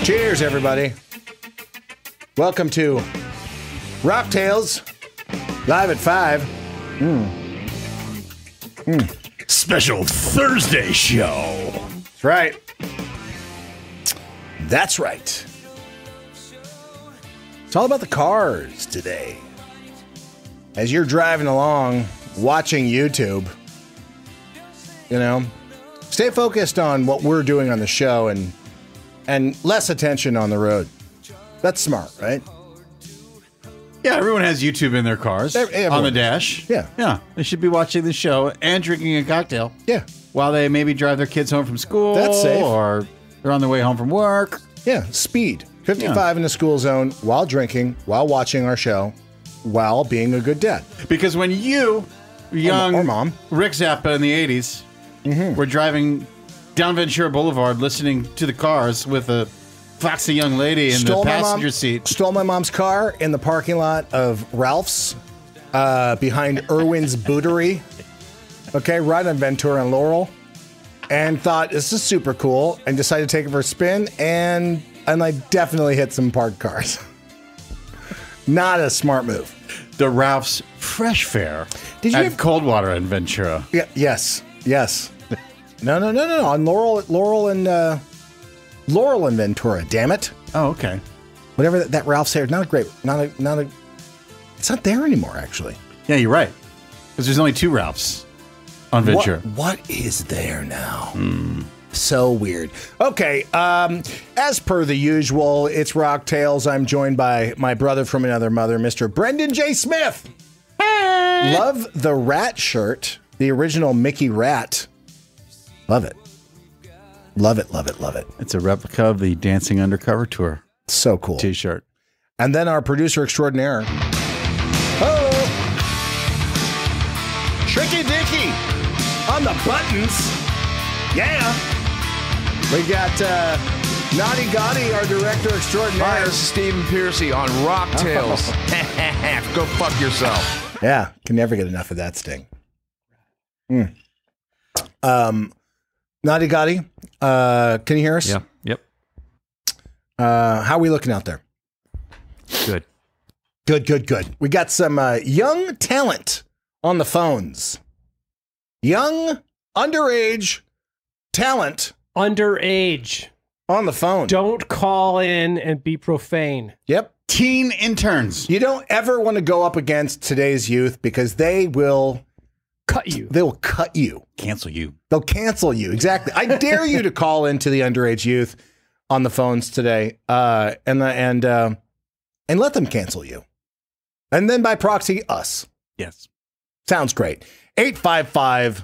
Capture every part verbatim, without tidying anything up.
Cheers, everybody. Welcome to Rock Tales, live at five. Mm. Mm. Special Thursday show. That's right. That's right. It's all about the cars today. As you're driving along, watching YouTube, you know, stay focused on what we're doing on the show and and less attention on the road. That's smart, right? Yeah, everyone has YouTube in their cars, everyone. On the dash. Yeah. Yeah, they should be watching the show and drinking a cocktail. Yeah. While they maybe drive their kids home from school. That's safe. Or they're on their way home from work. Yeah, speed. fifty-five yeah. in the school zone while drinking, while watching our show, while being a good dad. Because when you, young or, or mom, Rick Zappa in the eighties, mm-hmm. were driving down Ventura Boulevard listening to the cars with a foxy young lady in stole the passenger mom, seat. Stole my mom's car in the parking lot of Ralph's uh, behind Irwin's Bootery. Okay, right on Ventura and Laurel. And thought, this is super cool. And decided to take it for a spin. And, and I definitely hit some parked cars. Not a smart move. The Ralph's Fresh Fare Did you at have, Coldwater and Ventura. Yeah, yes, yes. No, no, no, no, no. On Laurel, Laurel and uh, Laurel and Ventura. Damn it. Oh, okay. Whatever that, that Ralph's there. Not a great. Not a. Not a. It's not there anymore. Actually. Yeah, you're right. Because there's only two Ralphs on Ventura. What, what is there now? Mm. So weird. Okay. Um, as per the usual, it's Rock Tales. I'm joined by my brother from another mother, Mister Brendan J. Smith. Hey. Love the rat shirt, the original Mickey Rat. Love it. Love it, love it, love it. It's a replica of the Dancing Undercover Tour. So cool. T-shirt. And then our producer extraordinaire. Oh! Tricky Dicky on the buttons. Yeah. We got uh, Naughty Gotti, our director extraordinaire. Hi, this is Stephen Piercy on Rock Tales. Go fuck yourself. Yeah, can never get enough of that sting. Mm. Um... Naughty Gotti, uh, can you hear us? Yeah. Yep. Uh, how are we looking out there? Good. Good, good, good. We got some uh, young talent on the phones. Young, underage talent. Underage. On the phone. Don't call in and be profane. Yep. Teen interns. You don't ever want to go up against today's youth because they will... Cut you. They will cut you. Cancel you. They'll cancel you. Exactly. I dare you to call into the underage youth on the phones today, uh, and and uh, and let them cancel you, and then by proxy us. Yes. Sounds great. eight five five,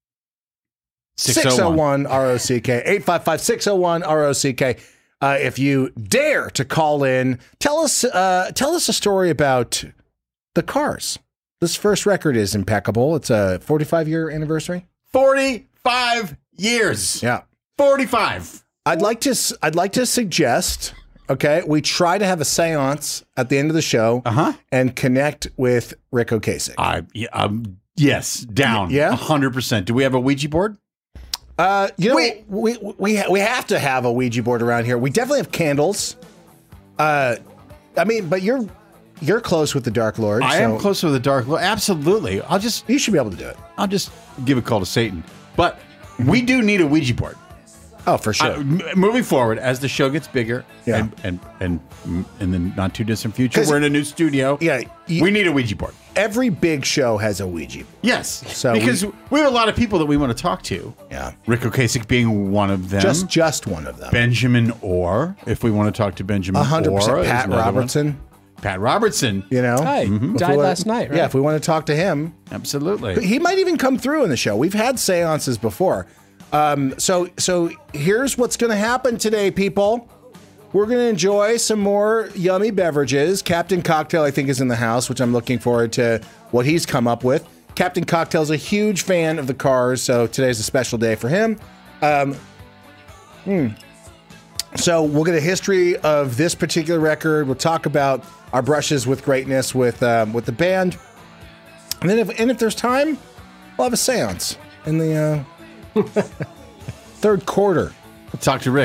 six oh one, R O C K. eight five five, six oh one, R O C K. Uh, if you dare to call in, tell us uh, tell us a story about the Cars. This first record is impeccable. It's a forty-five year anniversary. forty-five years. Yeah. forty-five. I'd like to I'd like to suggest, okay, we try to have a seance at the end of the show uh-huh. and connect with Rick Ocasek. I yeah, um, yes, down. Yeah. one hundred percent. Do we have a Ouija board? Uh, you know, we we we, ha- we have to have a Ouija board around here. We definitely have candles. Uh, I mean, but you're You're close with the Dark Lord. I so am close with the Dark Lord. Absolutely. I'll just... You should be able to do it. I'll just give a call to Satan. But we do need a Ouija board. Oh, for sure. Uh, m- moving forward, as the show gets bigger, yeah. and, and and in the not too distant future, we're in a new studio. Yeah, you, we need a Ouija board. Every big show has a Ouija board. Yes, so because we, we have a lot of people that we want to talk to. Yeah, Rick Ocasek being one of them. Just just one of them. Benjamin Orr, if we want to talk to Benjamin Orr. one hundred percent Pat Robertson. One. Pat Robertson. You know? Hi, mm-hmm. died last night, right? Yeah, if we want to talk to him. Absolutely. He might even come through in the show. We've had seances before. Um, so so here's what's going to happen today, people. We're going to enjoy some more yummy beverages. Captain Cocktail, I think, is in the house, which I'm looking forward to what he's come up with. Captain Cocktail's a huge fan of the Cars, so today's a special day for him. Um, hmm. So we'll get a history of this particular record. We'll talk about our brushes with greatness with um, with the band, and then if and if there's time, we'll have a seance in the uh, third quarter. We'll talk to Rick.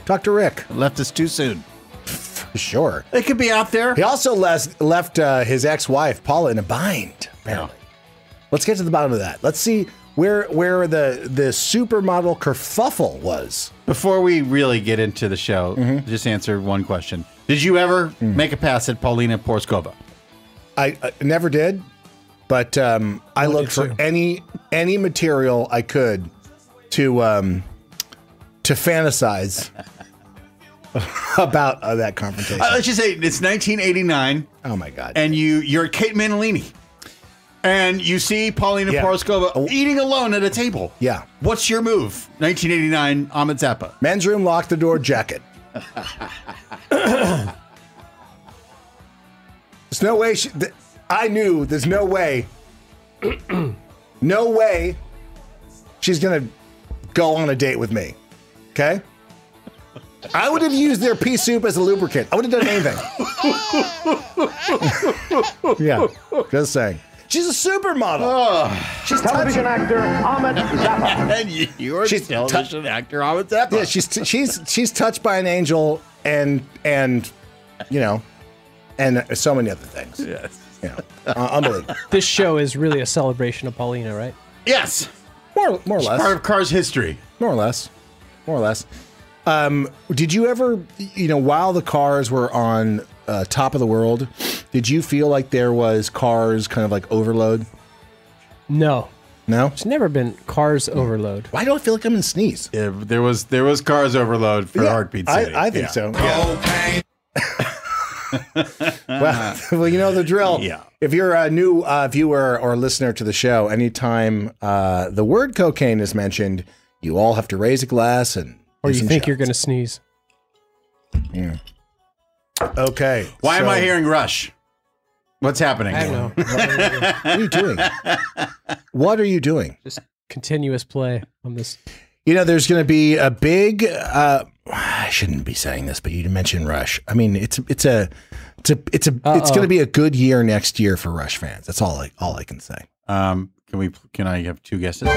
Talk to Rick. Left us too soon. Sure. It could be out there. He also les- left uh, his ex-wife, Paula, in a bind, apparently. Let's get to the bottom of that. Let's see where where the, the supermodel kerfuffle was. Before we really get into the show, Mm-hmm. just answer one question. Did you ever Mm. make a pass at Paulina Porskova? I, I never did, but um, I looked for too. any any material I could to um, to fantasize about uh, that confrontation. Uh, let's just say it's nineteen eighty-nine, oh my God! and you you're at Kate Manalini, and you see Paulina Yeah. Porskova Oh. eating alone at a table. Yeah. What's your move? nineteen eighty-nine, Ahmed Zappa. Men's room, lock the door, jacket. There's no way. She, th- I knew there's no way. no way she's going to go on a date with me. Okay? I would have used their pea soup as a lubricant. I would have done anything. yeah. Just saying. She's a supermodel. She's Television actor Ahmed Zappa. And you- you're She's television actor Ahmed Zappa. Yeah, she's she's she's touched by an angel and and you know and so many other things. Yes. You know, uh, unbelievable. This show is really a celebration of Paulina, right? Yes. More more or Part less. of Cars history. More or less. More or less. Um, did you ever, you know, while the cars were on uh, top of the world, did you feel like there was cars kind of like overload? No, No. it's never been cars overload. Why do I feel like I'm in sneeze? Yeah, there was there was Cars overload for Yeah, Heartbeat I, City. I think Yeah. so. well, well, you know the drill. Yeah. If you're a new uh, viewer or listener to the show, anytime uh, the word cocaine is mentioned, you all have to raise a glass and. Or do you some think you're shots. going to sneeze. Okay. Why am so- I hearing Rush? What's happening? I don't know. What are you doing? What are you doing? Just continuous play on this. You know, there's going to be a big. Uh, I shouldn't be saying this, but you mentioned Rush. I mean, it's it's a it's a it's a Uh-oh. it's going to be a good year next year for Rush fans. That's all I all I can say. Um, can we? Can I have two guesses?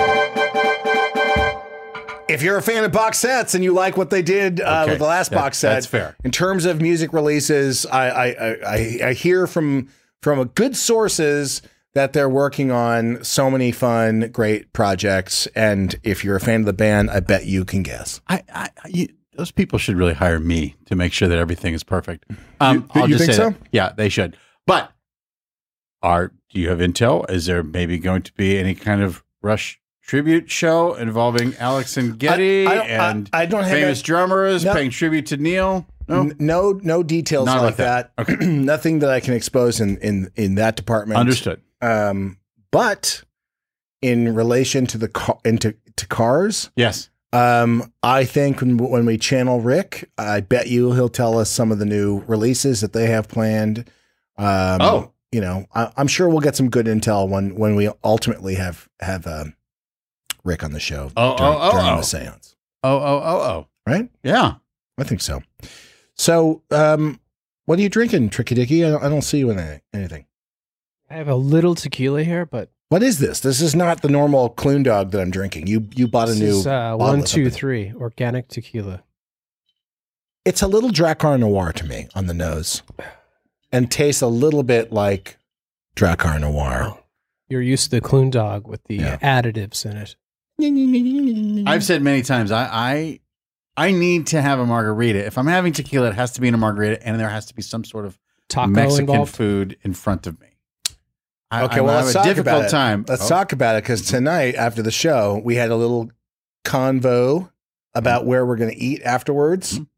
If you're a fan of box sets and you like what they did uh, Okay, with the last that- box set, that's fair. In terms of music releases, I I, I I I hear from from a good sources that they're working on so many fun, great projects. And if you're a fan of the band, I bet you can guess. I, I, you, those people should really hire me to make sure that everything is perfect. Um, You- I'll you just think say so? that. Yeah, they should. But are do you have intel? Is there maybe going to be any kind of Rush tribute show involving Alex and Getty I- I don't- I- and I don't have famous that- drummers No. paying tribute to Neil? No, N- no, no details Not like like that. that. Nothing that I can expose in in in that department. understood. Um, but in relation to the car, into to cars, Yes. um, I think when, when we channel Rick, I bet you he'll tell us some of the new releases that they have planned. Um, Oh. you know, I, I'm sure we'll get some good intel when when we ultimately have have um, Rick on the show Oh, during, oh, oh, during oh. the seance. Oh, oh, oh, oh. Right? Yeah. I think so. So, um, what are you drinking, Tricky Dicky? I don't, I don't see you in any- anything. I have a little tequila here, but What is this? This is not the normal Clune Dog that I'm drinking. You you bought a this new is uh, bottle one, of two, something. three organic tequila. It's a little Drakkar Noir to me on the nose, and tastes a little bit like Drakkar Noir. You're used to the Clune Dog with the Yeah. additives in it. I've said many times, I, I I need to have a margarita. If I'm having tequila, it has to be in a margarita, and there has to be some sort of Taco Mexican involved. food in front of me. I, Okay, I, well, I let's have a talk difficult about it. time. Let's Oh, talk about it because tonight after the show we had a little convo about where we're going to eat afterwards. Mhm.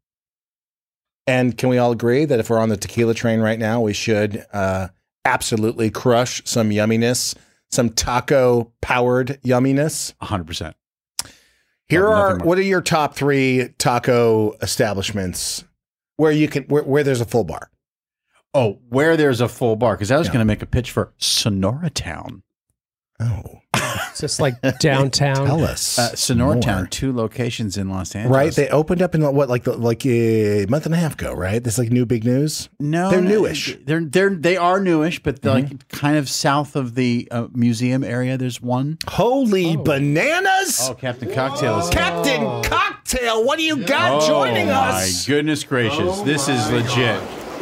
And can we all agree that if we're on the tequila train right now, we should uh, absolutely crush some yumminess, some taco powered yumminess? one hundred percent. Here Love are nothing more. what are your top three taco establishments where you can where, where there's a full bar? Oh, where there's a full bar, because I was Yeah. going to make a pitch for Sonora Town. Oh, It's just like downtown. tell us. Uh, Sonora more. Town, two locations in Los Angeles. Right, they opened up in what, like the, like a month and a half ago, right? This is like new big news. No, they're no, newish. They're they're they are newish, but they're like kind of south of the uh, museum area. There's one. Holy bananas! Oh, Captain Cocktail is Captain Cocktail, what do you got joining oh, us? My goodness gracious, this is legit.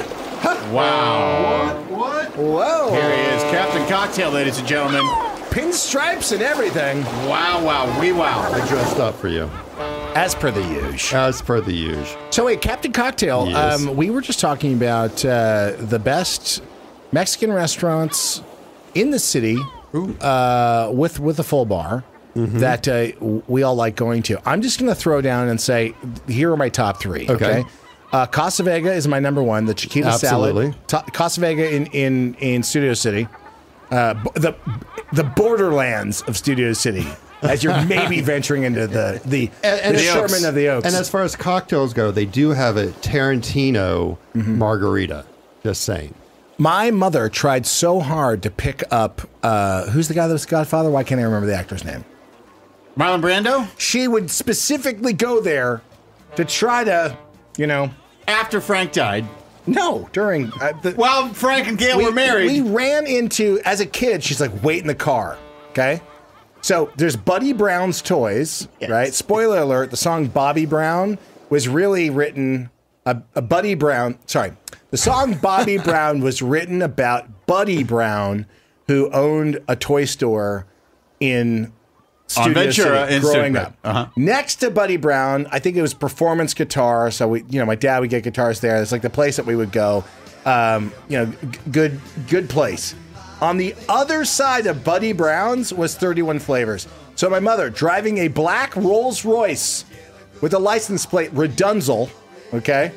Wow. What? Whoa! Here he is, Captain Cocktail, ladies and gentlemen. Pinstripes and everything, Wow, wow, we wow. I dressed up for you, as per the usual. as per the usual. So wait, Captain Cocktail, Yes. um, we were just talking about uh, the best Mexican restaurants in the city uh, with with a full bar that uh, we all like going to. I'm just going to throw down and say, here are my top three. Okay. Okay. Uh, Casa Vega is my number one. The Chiquita Absolutely. salad. Ta- Casa Vega in, in, in Studio City. Uh, b- the the borderlands of Studio City. As you're maybe venturing into the the, And- and the the Sherman Oaks. of the Oaks. And as far as cocktails go, they do have a Tarantino margarita. Just saying. My mother tried so hard to pick up uh, who's the guy that was Godfather? Why can't I remember the actor's name? Marlon Brando? She would specifically go there to try to, you know, After Frank died. no, during uh, the, While Frank and Gail we, were married. we ran into, as a kid, she's like, wait in the car, okay? So there's Buddy Brown's Toys, right? Spoiler alert, the song Bobby Brown was really written, a, a Buddy Brown, sorry, the song Bobby Brown was written about Buddy Brown, who owned a toy store in Studio Ventura City in growing Studio. up. Uh-huh. Next to Buddy Brown, I think it was Performance Guitar. So we, you know, my dad would get guitars there. It's like the place that we would go. Um, you know, g- good, good place. On the other side of Buddy Brown's was thirty-one Flavors. So my mother driving a black Rolls Royce with a license plate Redunzel, okay,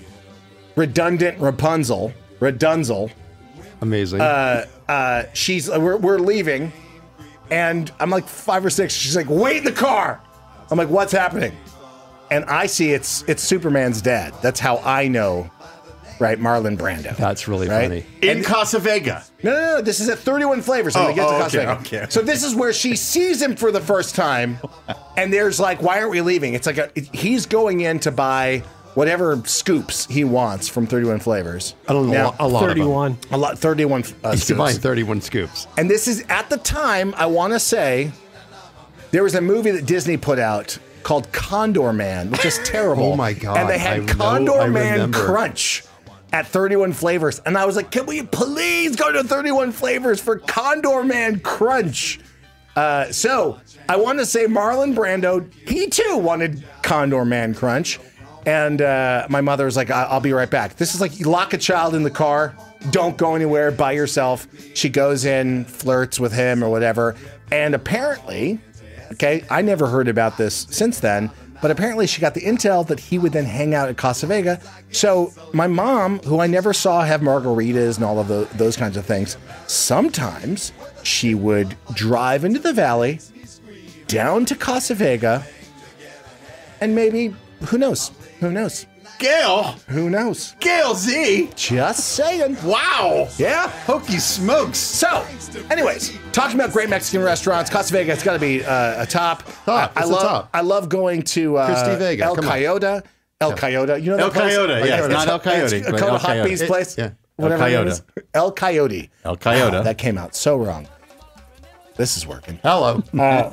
redundant Rapunzel, Redunzel. Amazing. Uh, uh, she's we're, we're leaving. And I'm like five or six. She's like, wait in the car. I'm like, what's happening? And I see it's it's Superman's dad. That's how I know, right? Marlon Brando. That's really right? funny. in Casa Vega. No, no, no. This is at thirty-one Flavors. When Oh, they get to oh, Casa okay, Vega. okay. So this is where she sees him for the first time. And there's like, why aren't we leaving? It's like a, he's going in to buy whatever scoops he wants from thirty-one Flavors. I don't know Now, a lot thirty-one. A lot, thirty-one uh, He's buying scoops. thirty-one scoops. And this is at the time, I want to say, there was a movie that Disney put out called Condor Man, which is terrible. Oh my God, And they had I know- Condor I Man remember. Crunch at thirty-one Flavors. And I was like, can we please go to thirty-one Flavors for Condor Man Crunch? Uh, so I want to say Marlon Brando, he too wanted Condor Man Crunch. And uh, my mother was like, I- I'll be right back. This is like, you lock a child in the car, don't go anywhere by yourself. She goes in, flirts with him or whatever. And apparently, okay, I never heard about this since then, but apparently she got the intel that he would then hang out at Casa Vega. So my mom, who I never saw have margaritas and all of the, those kinds of things, sometimes she would drive into the valley, down to Casa Vega, and maybe, who knows? Who knows? Gail. Who knows? Gail Z. Just saying. Wow. Yeah. Hokey smokes. So, anyways, talking about great Mexican restaurants, Casa Vega, it's got to be uh, a top. Top. I, I It's a love. top. I love going to uh, Christy Vega, El come on. Coyote. El Coyote. You know that El place? Coyote, yes, It's- not El Coyote, It's but called El a Hot Coyote. Bees It- place. yeah. Whatever it Coyote. is. El Coyote. El Coyote. Wow, that came out so wrong. This is working. Hello.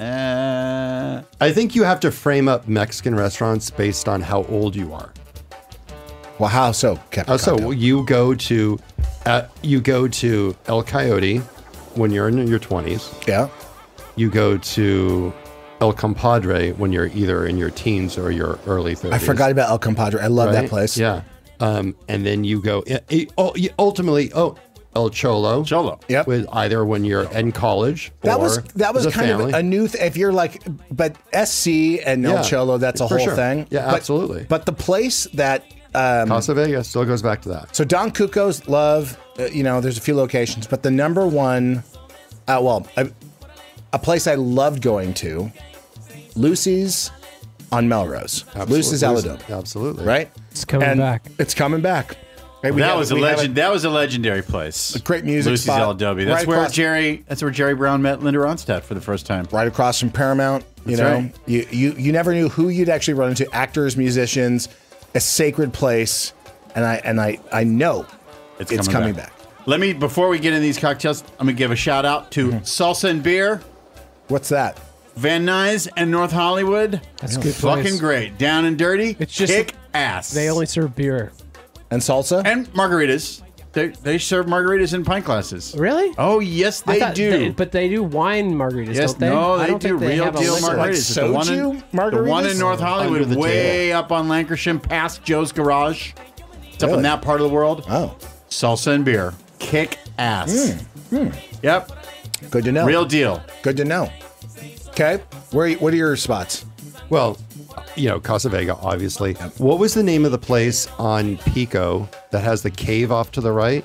Uh, I think you have to frame up Mexican restaurants based on how old you are. Well, how so, Captain? Oh, so Cocktail? you go to uh, you go to El Coyote when you're in your twenties. Yeah. You go to El Compadre when you're either in your teens or your early thirties. I forgot about El Compadre. I love that right? place. Yeah. Um, and then you go eh, eh, oh, yeah, ultimately oh El Cholo. Cholo. Yep. With either when you're in college That or was that was as a kind family. of a new thing. If you're like, but S C and El Yeah, Cholo, that's a for whole sure. thing. Yeah, But- absolutely. But the place that um, Casa Vega still goes back to that. so Don Cuco's love, uh, you know, there's a few locations, but the number one, uh, well, a, a place I loved going to, Lucy's on Melrose. Lucy's Absolutely. Aladoba, Absolutely. right? It's coming And back. It's coming back. Hey, we that have- was a we have legend. That was a legendary place. A great music Lucy's spot. L W. That's Right where across- Jerry. That's where Jerry Brown met Linda Ronstadt for the first time. Right across from Paramount. You That's know, right. you, you you never knew who you'd actually run into. Actors, musicians, a sacred place, and I and I I know It's, it's, coming, back. Let me before we get into these cocktails, I'm gonna give a shout out to Mm-hmm. Salsa and Beer, What's that? Van Nuys, and North Hollywood. That's a good Fucking place. great. Down and dirty. It's just- kick ass. They only serve beer. And salsa? and margaritas. They they serve margaritas in pint glasses. Really? Oh yes, I they thought do. they- but they do wine margaritas, Yes, don't they? no, I they don't do think they real have a deal liquor. margaritas. Like It's the one in, soju the one in margaritas? North Hollywood, Under the way up on Lancashire, past Joe's Garage. It's up Really? in that part of the world. Oh, Salsa and beer, kick ass. Yep, good to know. real deal. Good to know. Okay, where? What are your spots? Well, you know, Casa Vega, obviously. What was the name of the place on Pico that has the cave off to the right?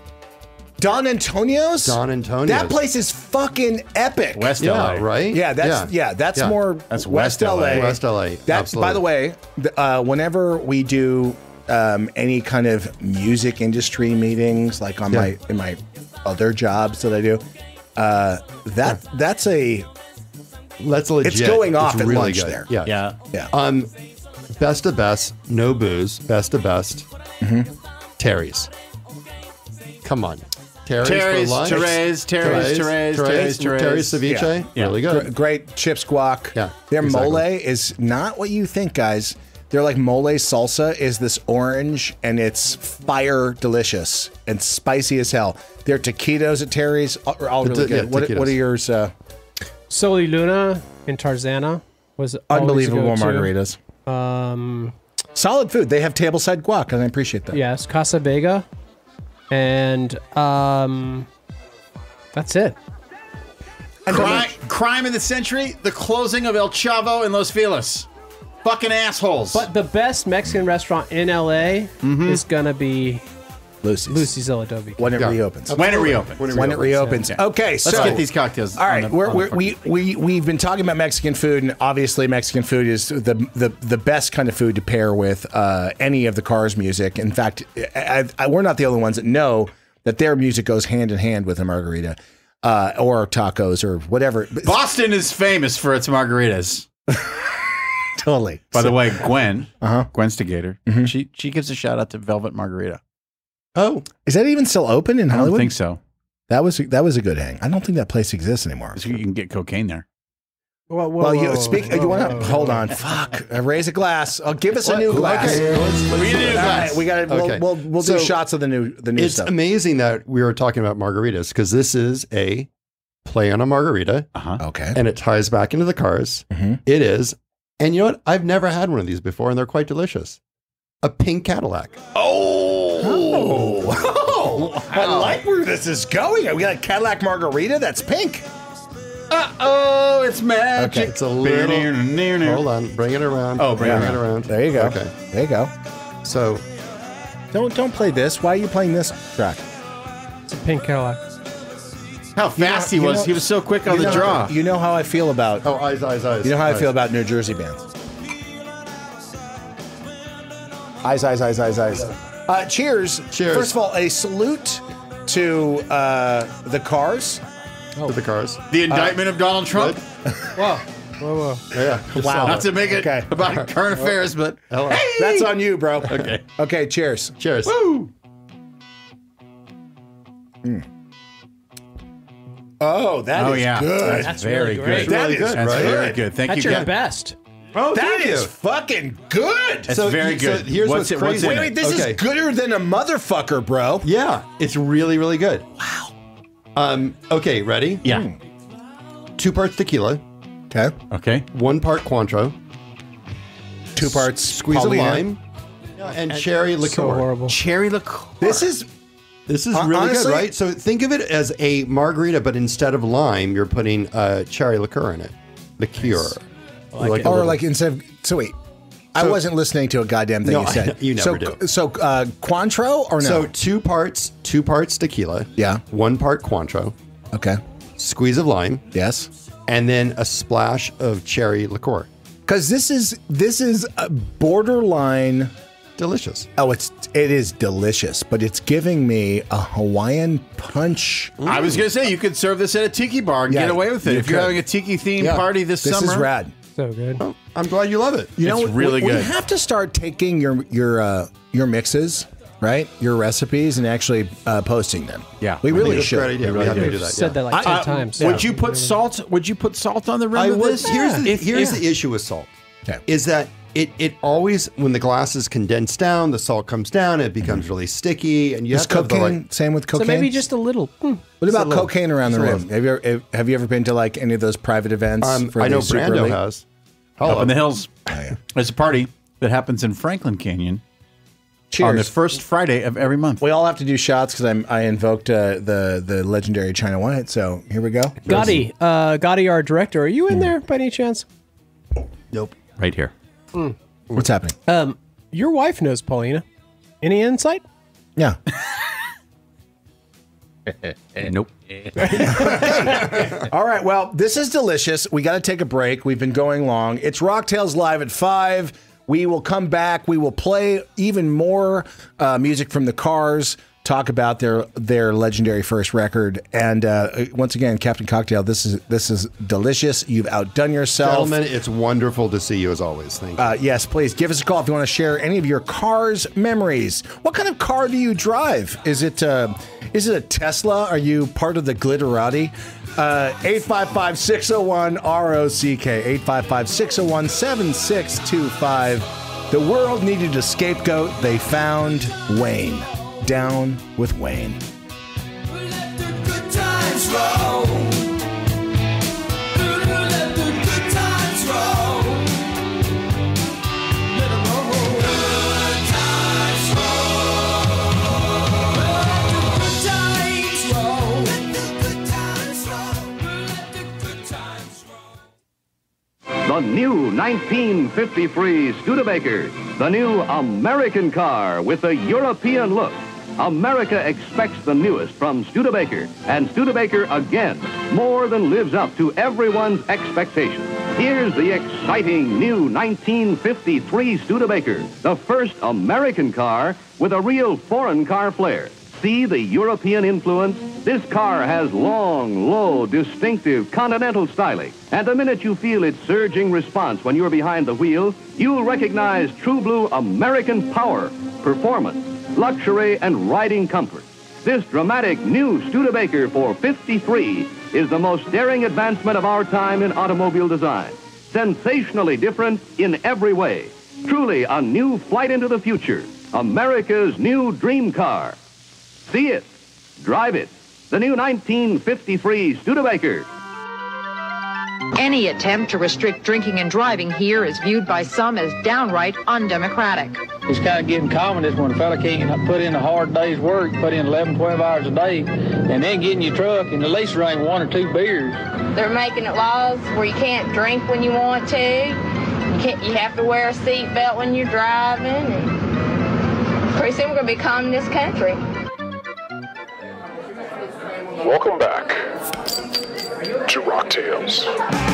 Don Antonio's. Don Antonio's. That place is fucking epic. West Yeah, L A. right? Yeah, that's yeah, that's Yeah. more That's West, West L A. L A. West L A, That, absolutely. by the way, th- uh, whenever we do um, any kind of music industry meetings, like on Yeah. my in my other jobs that I do, uh, that that's a That's legit. It's going off It's at really lunch good. there. Yeah. Yeah. yeah. Um, best of best, no booze. Best of best, Mm-hmm. Terry's. Come on. Terry's, Terry's, for lunch. Terry's, Terry's, Terry's, Terry's, Terry's. Terry's ceviche. Yeah. Really Gr- good. great chips guac. Yeah, Their exactly. mole is not what you think, guys. They're like mole salsa is this orange and it's fire delicious and spicy as hell. Their taquitos at Terry's are all The really ta- yeah, good. what, taquitos. what are yours? Uh, Soli Luna in Tarzana was always a unbelievable go-to. margaritas. Um, Solid food. They have tableside guac, and I appreciate that. yes, Casa Vega, and um, that's it. Crime, crime of the century: the closing of El Chavo in Los Feliz. Fucking assholes. But the best Mexican restaurant in L A is gonna be Lucy's. Lucy's El Adobe. When it Yeah. reopens. when it reopens. When it reopens. Yeah. Okay, Let's so get these cocktails. all right, on the- we're, on the we're, we we we've been talking about Mexican food, and obviously Mexican food is the the, the best kind of food to pair with uh, any of the Cars music. In fact, I, I, we're not the only ones that know that their music goes hand in hand with a margarita uh, or tacos or whatever. Boston is famous for its margaritas. Totally. By the way, Gwen, Uh-huh. Gwen Stigator, she she gives a shout out to Velvet Margarita. Oh, Is that even still open in I don't Hollywood? think so. That was that was a good hang. I don't think that place exists anymore. You can get cocaine there. Whoa, whoa, Well, you whoa, speak. whoa, you want whoa, to whoa. hold on? Fuck. Uh, raise a glass. Oh, give us a new What? glass. Okay, let's- let's We do need a it. new All glass. right, we got to. Okay. We'll we'll, we'll do So, shots of the new the new It's stuff. amazing that we were talking about margaritas because this is a play on a margarita Uh-huh. Okay. and it ties back into the Cars. Mhm. It is. And you know what? I've never had one of these before and they're quite delicious. A pink Cadillac. Oh, oh, I like where this is going. We got a Cadillac margarita that's pink. Uh-oh, it's magic. Okay, it's a little- Hold on. Bring it around. Oh, bring it it around. There you go. Okay. There you go. So Don't don't play this. Why are you playing this track? It's a pink Cadillac. How fast You know- he was. you know- he was so quick on you the know, draw. You know how I feel about. Oh, eyes, eyes, eyes. You know how I eyes. feel about New Jersey bands. Eyes, eyes, eyes, eyes, eyes. Uh, cheers. Cheers. First of all, a salute to uh, the Cars. To the Cars. the indictment of Donald Trump. Whoa, whoa, whoa. Yeah. Wow. Not to make it Okay. about current affairs, but Hello. That's on you, bro. Okay. Okay. Cheers. Cheers. Oh, that is oh yeah, good. That's very really great. good. That really is good, That's right? very good. Thank That's you. your guys. best. Oh, That thank is you. fucking good. That's So- very so good. here's what's it, what's crazy. in Wait, it? wait, this Okay. is gooder than a motherfucker, bro. Yeah, it's really, really good. Wow. Um. Okay, ready? Yeah. Two parts tequila, Okay. Okay. one part Cointreau, Two parts squeeze Paulina. of lime, and cherry liqueur. So horrible. Cherry liqueur. This is This is Hon- really honestly- good, right? So think of it as a margarita, but instead of lime, you're putting uh, cherry liqueur in it. Liqueur. Like a or little- like instead of so wait. I So- wasn't listening to a goddamn thing No, you said. you never so, do. So uh Cointreau or no? So two parts, two parts tequila. Yeah. One part Cointreau, okay. squeeze of lime, Yes. and then a splash of cherry liqueur. Because this is this is a borderline delicious. Oh, it's it is delicious, but it's giving me a Hawaiian punch. I was going to say, you could serve this at a tiki bar and Yeah, get away with it. you If you're could. having a tiki-themed Yeah. party this, This summer. is rad. So good. Oh, I'm glad you love it. You know, It's really we, good. We have to start taking your your uh, your mixes, right? Your recipes, and actually uh, posting them. Yeah. we I really That's a should. great idea. We We, really have to do. do that. Said yeah. that like two Uh, times. Would you put salt? Would you put salt on the rim I of would. this? Here's the If- here's yeah. the issue with salt. Okay. Is that it? It always when the glass is condensed down, the salt comes down, it becomes really sticky, and you Is have to have the cocaine right. same with So cocaine? maybe just a little. Hmm. what about a little- cocaine around the just a rim? Have you ever, have you ever been to like any of those private events? Um, for I the know Super Brando League? has. Up in the hills. Oh, yeah. There's a party that happens in Franklin Canyon Cheers. on the first Friday of every month. we all have to do shots because I'm I invoked uh, the the legendary China White. So here we go. Gotti, uh, Gotti, our director, are you in there by any chance? Nope. Right here. What's happening? Um, your wife knows Paulina. Any insight? Yeah. Nope. All right. Well, this is delicious. We got to take a break. We've been going long. It's Rocktails Live at five. We will come back. We will play even more uh, music from the Cars, talk about their their legendary first record. And uh, once again, Captain Cocktail, this is this is delicious. You've outdone yourself. Gentlemen, it's wonderful to see you as always. Thank you. Uh, yes, please give us a call if you want to share any of your Cars memories. What kind of car do you drive? Is it uh, is it a Tesla? Are you part of the Glitterati? Uh, eight five five, six oh one, R O C K, eight five five, six oh one, seven six two five. The world needed a scapegoat. They found Wayne. Down with Wayne. Let the good times roll. Let the good times roll. Let 'em roll. Good times roll. Let the good times roll. Let the good times roll. The new nineteen fifty-three Studebaker, the new American car with a European look. America expects the newest from Studebaker, and Studebaker again more than lives up to everyone's expectations. Here's the exciting new nineteen fifty-three Studebaker, the first American car with a real foreign car flair. See the European influence? This car has long, low, distinctive continental styling. And the minute you feel its surging response when you're behind the wheel, you'll recognize true blue American power, performance, luxury, and riding comfort. This dramatic new Studebaker for fifty-three is the most daring advancement of our time in automobile design. Sensationally different in every way. Truly a new flight into the future. America's new dream car. See it. Drive it. The new nineteen fifty-three Studebaker. Any attempt to restrict drinking and driving here is viewed by some as downright undemocratic. It's kind of getting common when a fella can't put in a hard day's work, put in eleven, twelve hours a day, and then get in your truck and at least drink one or two beers. They're making it laws where you can't drink when you want to. You can't. You have to wear a seatbelt when you're driving. And pretty soon we're going to be communist country. Welcome back to Rocktails.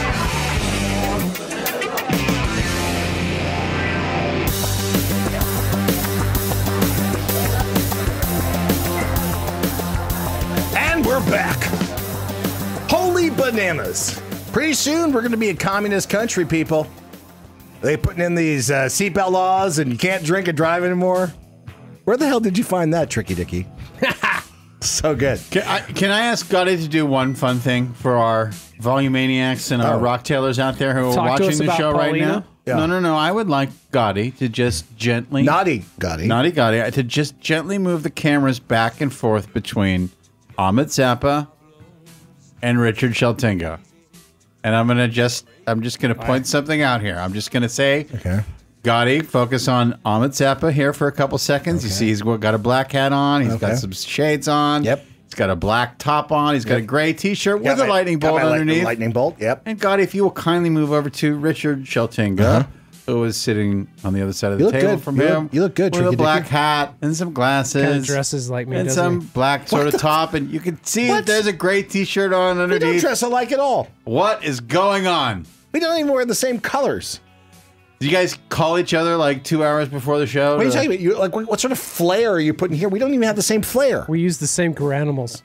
And we're back. Holy bananas. Pretty soon we're going to be a communist country, people. They putting in these uh, seatbelt laws and you can't drink and drive anymore. Where the hell did you find that, Tricky Dicky? So good. Can I, can I ask Gotti to do one fun thing for our Volumaniacs and our Oh. Rock Tailors out there who are Talk to watching us the about show right Paulina? now? Yeah. No, no, no. I would like Gotti to just gently, Naughty Gotti. naughty Gotti, to just gently move the cameras back and forth between Ahmet Zappa and Richard Sheltinga. And I'm gonna just, I'm just gonna point something out here. I'm just gonna say, Okay. Gotti, focus on Ahmet Zappa here for a couple seconds. You see he's got a black hat on. He's Okay. got some shades on. Yep. He's got a black top on. He's got a gray T-shirt Got with a my- lightning got bolt my light- underneath. Lightning bolt, yep. And Gotti, if you will kindly move over to Richard Sheltinga, Uh-huh. who is sitting on the other side of the You look table good. from You look- him. you look good, With a Tricky black Dicky. hat and some glasses. Kind of dresses like me, and doesn't some he? black sort of top. And you can see What? that there's a gray T-shirt on We don't underneath. dress alike at all. What is going on? We don't even wear the same colors. Do you guys call each other like two hours before the show? What are you to- talking about? You like what, what sort of flair are you putting here? We don't even have the same flair. We use the same garanimals.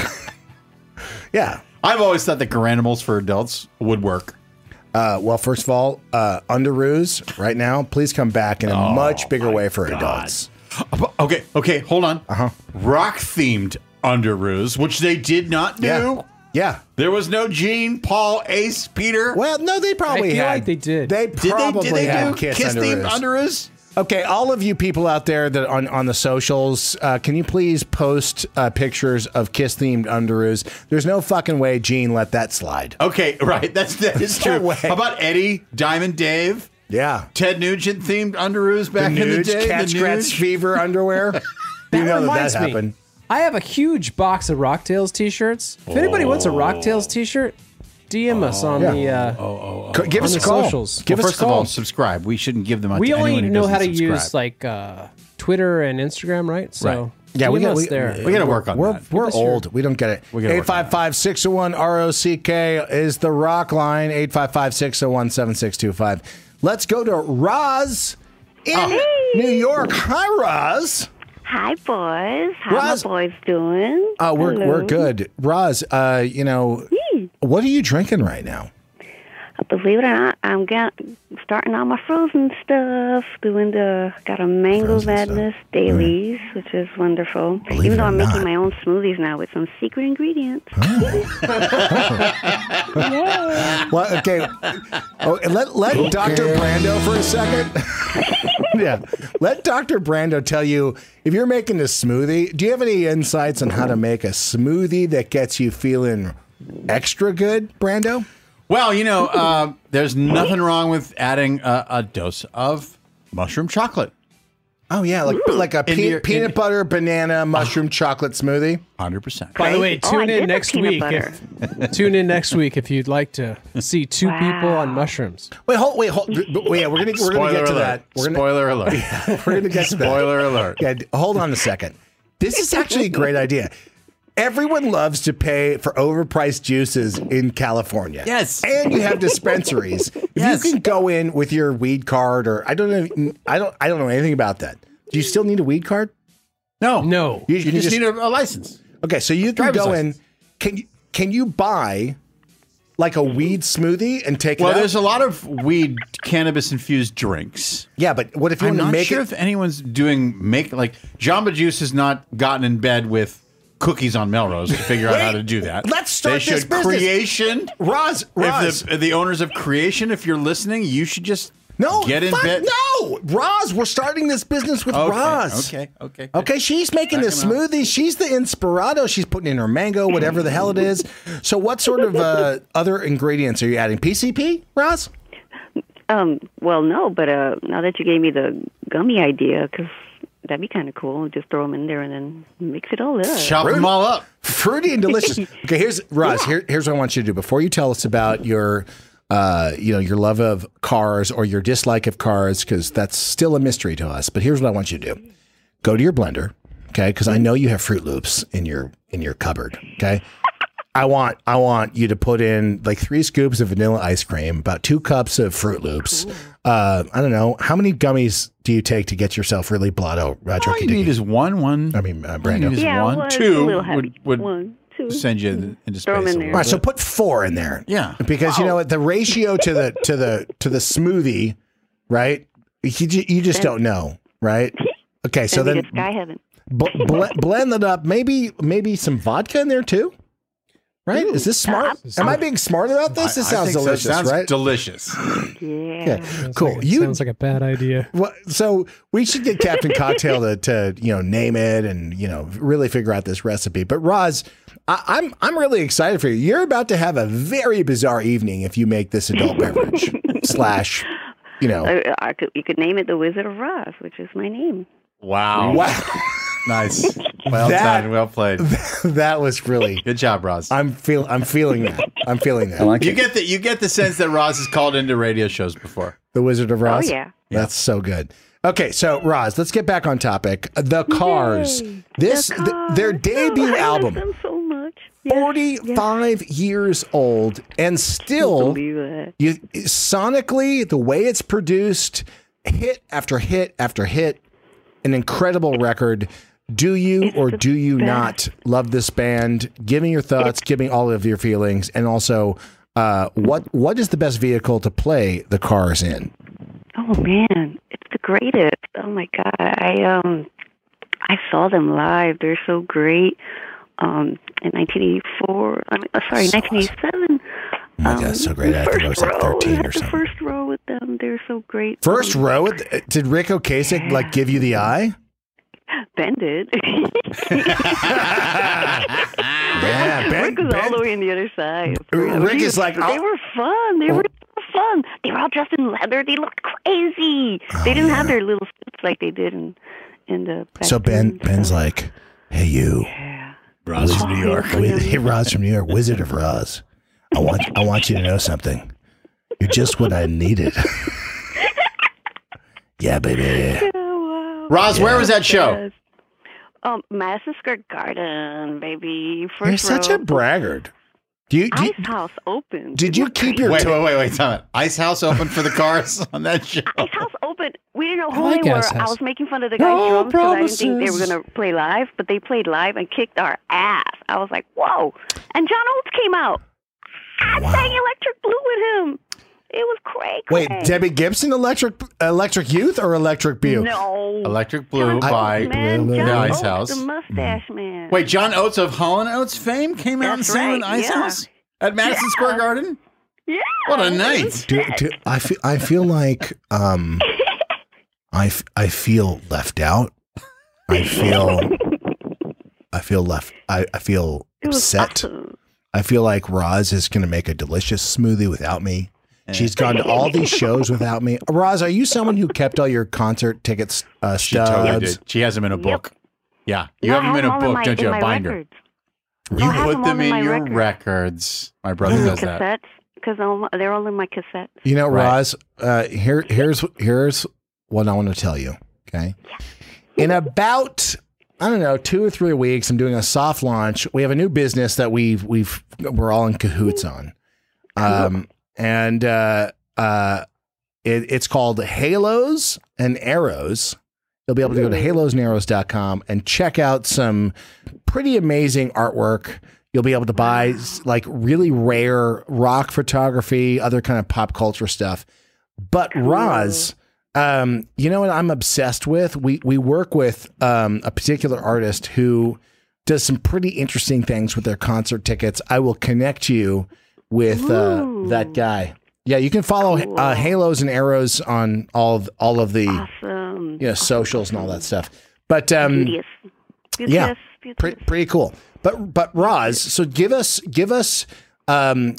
Yeah. I've always thought that Garanimals for adults would work. Uh, well, first of all, uh, Underoos right now, please come back in a Oh, much bigger my way for God. adults. Okay, okay, hold on. Uh-huh. Rock-themed Underoos, which they did not do. Yeah. Yeah. There was no Gene, Paul, Ace, Peter. Well, no, they probably I feel had. like they did. They Did they, probably did they had do Kiss, Kiss-themed Underoos. Underoos? Okay, all of you people out there that on, on the socials, uh, can you please post uh, pictures of Kiss-themed Underoos? There's no fucking way Gene let that slide. Okay, right. That's that is No true. way. How about Eddie, Diamond Dave, Yeah. Ted Nugent themed Underoos back the in the Nuge, day? Cat the Scratch Nuge? Fever underwear. That you know that reminds that me. happened. I have a huge box of Rocktails t-shirts. If anybody wants a Rocktails t-shirt, D M us on Yeah. the uh, Co- Give on us the a call. socials. Give Well, us first a of call. all, subscribe. We shouldn't give them out We to only anyone who know doesn't how to subscribe. use like uh, Twitter and Instagram, right? So Right. Yeah, we D M got us we, there. We gotta work on we're, that. We're Give us your- old. We don't get it. We gotta work eight five five, six oh one, R O C K is the rock line. eight five five, six oh one, seven six two five. Let's go to Roz in New York. Hi, Roz. Hi, boys. How Roz- my boys doing? Uh, we're Hello. we're good. Roz, uh, you know, what are you drinking right now? Believe it or not, I'm got, starting on my frozen stuff. Doing the got a mango Frozen stuff. madness dailies, which is wonderful. Believe Even it though or I'm not. making my own smoothies now with some secret ingredients. Yeah. Well, okay. Oh, and let let Doctor Brando for a second. Yeah, let Doctor Brando tell you if you're making a smoothie. Do you have any insights on how to make a smoothie that gets you feeling extra good, Brando? Well, you know, uh, there's nothing wrong with adding a, a dose of mushroom chocolate. Oh yeah, like like a Into pe- your- peanut in- butter banana mushroom chocolate smoothie. one hundred percent. By the way, Oh, I tune did in the next peanut week. butter. If, tune in next week if you'd like to see two Wow. people on mushrooms. Wait, hold, wait, hold. Wait, yeah, we're gonna we're gonna get to that. We're gonna, Spoiler alert. We're gonna get to that. Spoiler alert. Yeah, d- hold on a second. This is actually a great idea. Everyone loves to pay for overpriced juices in California. Yes. And you have dispensaries. If Yes. you can go in with your weed card or I don't know I don't I don't know anything about that. Do you still need a weed card? No. No. You, You can just, need a, a license. Okay, so you can driver's go license. in. Can you can you buy like a weed smoothie and take Well, it out? there's a lot of weed cannabis infused drinks. Yeah, but what if you I'm want to not make sure it? if anyone's doing make like Jamba Juice has not gotten in bed with cookies on Melrose to figure out how to do that. Let's start they should this business. Creation. Roz, Roz. If the, the owners of Creation, if you're listening, you should just No, get in fuck bed. no, Roz. We're starting this business with Okay, Roz. okay, okay. Okay, she's making the Backing up. smoothie. She's the inspirado. She's putting in her mango, whatever the hell it is. So, what sort of uh, other ingredients are you adding? P C P, Roz? Um, well, no, but uh, now that you gave me the gummy idea, because that'd be kind of cool. Just throw them in there and then mix it all up. Chop them all up. Fruity and delicious. Okay, here's Roz. Here, here's what I want you to do. Before you tell us about your, uh, you know, your love of cars or your dislike of cars, because that's still a mystery to us. But here's what I want you to do: go to your blender, okay? Because I know you have Fruit Loops in your in your cupboard, okay? I want I want you to put in like three scoops of vanilla ice cream, about two cups of Fruit Loops. Uh, I don't know how many gummies do you take to get yourself really blotto? Uh, All jerky you need dicky? is one. One. I mean, uh, All you Brando. need is Yeah, one. one, Two a little heavy. would, would One, two. send you into Throw 'em space. in a there. All right, little so bit. put four in there. Yeah. because you know what the ratio to the to the to the smoothie, right? You, ju- you just don't know, right? Okay, so Send me then to Sky Heaven. bl- bl- blend it up. Maybe maybe some vodka in there too. Right? Is this smart? Am I being smart about this? This I- I sounds think so. delicious, Sounds right? delicious. Yeah. Yeah, cool. Like, You sounds like a bad idea. well, so we should get Captain Cocktail to, to you know name it and you know really figure out this recipe. But Roz, I, I'm I'm really excited for you. You're about to have a very bizarre evening if you make this adult beverage slash, you know. I, I could, you could name it the Wizard of Oz, which is my name. Wow. Wow, Nice. Well That- done. Well played. that was really. Good job, Roz. I'm feel I'm feeling that. I'm feeling that. You get the you get the sense that Roz has called into radio shows before. The Wizard of Oz. Oh, yeah. That's so good. Okay, so Roz, let's get back on topic. The Cars. Yay. This The th- their Cars. debut Oh, I album. love them so much. forty-five years old, and still, believe that. you sonically, the way it's produced, hit after hit after hit, an incredible record. Do you or do you not love this band? Give me your thoughts. Give me all of your feelings, and also, uh, what what is the best vehicle to play the Cars in? Oh man, it's the greatest. Oh my god, I um, I saw them live. They're so great. Um, in nineteen eighty-four. I mean, oh, sorry, So nineteen eighty-seven. Oh my God, so great. I think I was like thirteen or the something. first row with them. They're so great. First Um, row? Did Rick Ocasek like give you the eye? Ben did. Yeah, Ben. Rick was all Ben the way on the other side. Rick He is was- like, they I'll- were fun. They were so fun. They were all dressed in leather. They looked crazy. they didn't have their little suits like they did in in the. So Ben, Ben's like, hey you, Roz from New York. Wi- Hey Roz from New York, Wizard of Roz. I want I want you to know something. You're just what I needed. Yeah, baby. Roz, where was that show? Um, Madison Square Garden, baby. First You're such row. a braggart. Do you? Do you Ice House open. did you keep your? Wait, t- wait, wait, wait. Time it. Ice House open for the Cars on that show. Ice House open. We didn't know I who like they were. Ice I House. was making fun of the guys' No drums because I didn't think they were promises. going to play live, but they played live and kicked our ass. I was like, whoa. And John Oates came out. I sang Electric Blue with him. It was crazy. Wait, Debbie Gibson, Electric Electric Youth or Electric Blue? No. Electric Blue John by Oates, man. the John Ice Oates, House. the mustache man. Wait, John Oates of Hall and Oates fame came out and That's sang with right, Ice yeah. House at Madison Yeah. Square Garden? Yeah. What a night. Do, do, I feel I feel like um, I, f- I feel left out. I feel I feel left. I, I feel It was upset. awesome. I feel like Roz is going to make a delicious smoothie without me. She's gone to all these shows without me. Roz, are you someone who kept all your concert tickets uh, She totally stubs? did. She has them in a book. Yeah. You No, have them I in a all in book, my- don't you? in A my binder. records. You No, I have put them them all in in my your records. records. My brother does that. Cassettes, because they're all in my cassettes. You know, Right. Roz, uh, here, here's here's what I want to tell you. Okay, in about I don't know two or three weeks, I'm doing a soft launch. We have a new business that we've we've we're all in cahoots on, um, and uh, uh, it, it's called Halos and Arrows. You'll be able to go to halos and arrows dot com and check out some pretty amazing artwork. You'll be able to buy like really rare rock photography, other kind of pop culture stuff. But Roz, um, you know what I'm obsessed with? We we work with um, a particular artist who does some pretty interesting things with their concert tickets. I will connect you with uh, that guy. Yeah, you can follow uh, Halos and Arrows on all of all of the Awesome. you know, socials and all that stuff. But um, Beauteous. yeah, Beauteous. pre- pretty cool. But but Roz, so give us give us um,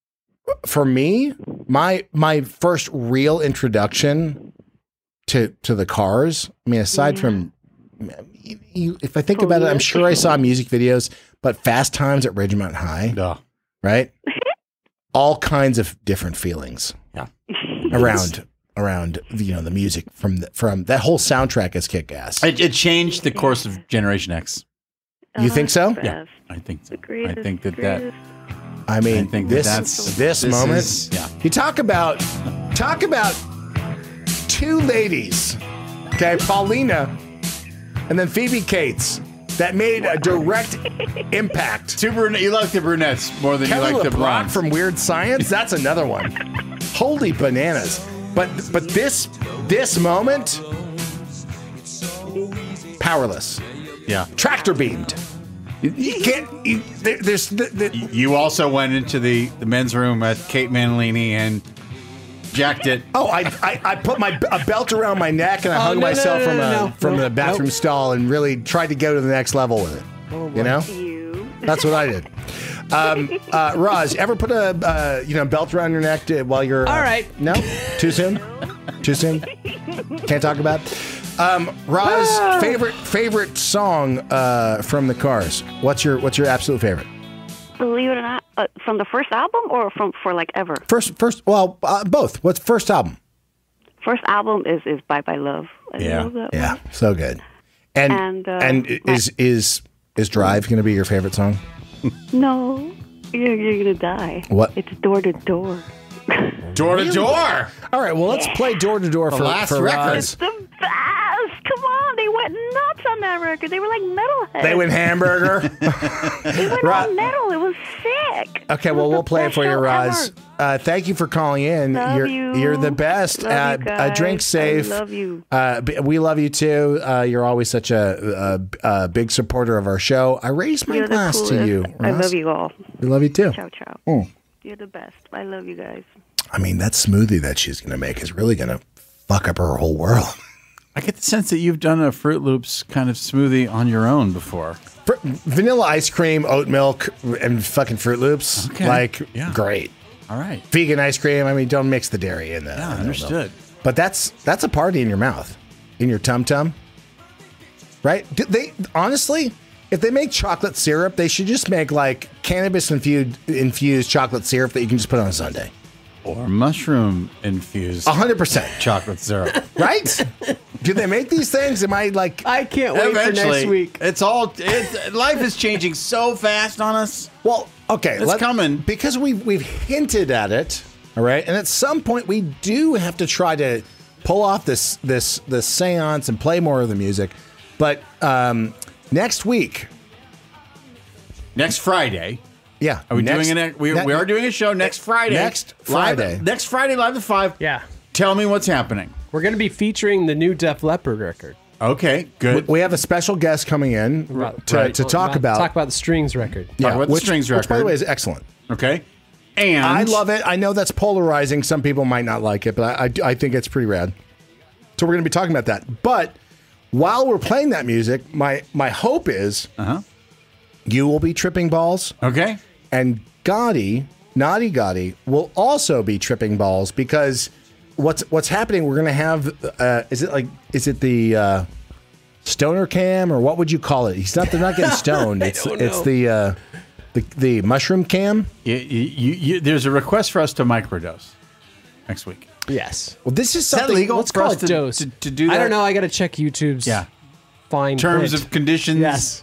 for me my my first real introduction to to the Cars. I mean, aside from you, you, if I think about it, I'm sure I saw music videos, but Fast Times at Ridgemont High, No. right? All kinds of different feelings. Yeah. around around you know the music from the, from that whole soundtrack is kick ass. It, it changed the course of Generation X. You think so? Yeah, I think so. I greatest, think that that. I mean, I think that this that's- this, this moment. is- yeah. You talk about talk about two ladies, okay, Paulina, and then Phoebe Cates, that made a direct impact. Two brunette. You like the brunettes more than Kelly you like the LeBrock blondes. from Weird Science. That's another one. Holy bananas! But but this this moment, powerless. Yeah. Tractor beamed. You, you can't. You, there, there's. The, the, You also went into the, the men's room at Kate Manalini and jacked it. Oh, I, I I put my a belt around my neck and I Oh, hung no, no, myself no, from no, a no. from No, the bathroom nope. stall and really tried to go to the next level with it. you know, You. that's what I did. Um, uh, Roz, ever put a uh, you know belt around your neck to, while you're? Uh, All right. No, too soon. Too soon. Can't talk about. Um, Roz, Ah. favorite favorite song uh, from the Cars. What's your What's your absolute favorite? Believe it or not, uh, from the first album or from for like ever? First, first. Well, uh, both. What's first album? First album is is Bye Bye Love. I Yeah, love that yeah, one. so good. And And, uh, and is is is Drive going to be your favorite song? No, you're, you're going to die. What? It's door to door. Door to door. All right, well, let's play door to door The for last for record. Roz. It's the best. Come on. They went nuts on that record. They were like metalheads. They went hamburger. They went Ra- all metal. It was sick. Okay, It well, was we'll the play it best for you, show Roz. ever. Uh, thank you for calling in. Love you're you. you're the best. Love uh, you uh, drink guys. safe. I love you. Uh, b- we love you too. Uh, you're always such a, a, a big supporter of our show. I raise my You're the glass to coolest. you. I Roz. love you all. We love you too. Ciao, ciao. Mm. You're the best. I love you guys. I mean, that smoothie that she's going to make is really going to fuck up her whole world. I get the sense that you've done a Fruit Loops kind of smoothie on your own before. Fr- vanilla ice cream, oat milk, and fucking Fruit Loops. Okay. Like, Yeah. great. All right. Vegan ice cream. I mean, don't mix the dairy in that. Yeah, I don't know. understood. But that's that's a party in your mouth, in your tum tum, right? Do they honestly, if they make chocolate syrup, they should just make like cannabis infused infused chocolate syrup that you can just put on a sundae. Or mushroom infused A hundred percent, chocolate syrup. right? Do they make these things? Am I like? I can't wait for next week. It's all. It's, life is changing so fast on us. Well, okay, It's coming. because we've we've hinted at it. All right, and at some point we do have to try to pull off this this this seance and play more of the music. But um, next week, Next Friday. yeah, Are we next- doing it? We, ne- we are doing a show next Friday. Next Live- Friday. next Friday, live at five. Yeah. Tell me what's happening. We're going to be featuring the new Def Leppard record. Okay, good. We have a special guest coming in Right. to, Right. to talk about, Talk about the Strings record. yeah, about the which, Strings which, by the record. way, is excellent. Okay. And I love it. I know that's polarizing. Some people might not like it, but I, I, do- I think it's pretty rad. So we're going to be talking about that. But while we're playing that music, my my hope is Uh-huh. you will be tripping balls, Okay. and Gotti, Naughty Gotti, will also be tripping balls because what's what's happening? We're going to have uh, is it like is it the uh, stoner cam or what would you call it? He's not. They're not getting stoned. It's don't it's know. the uh, the the mushroom cam. You, you, you, you, there's a request for us to microdose next week. Yes. Well, this is Is that something. legal Let's for call us it to, dose. to, to do that? I don't know. I got to check YouTube's Yeah. fine Terms print. of conditions. Yes.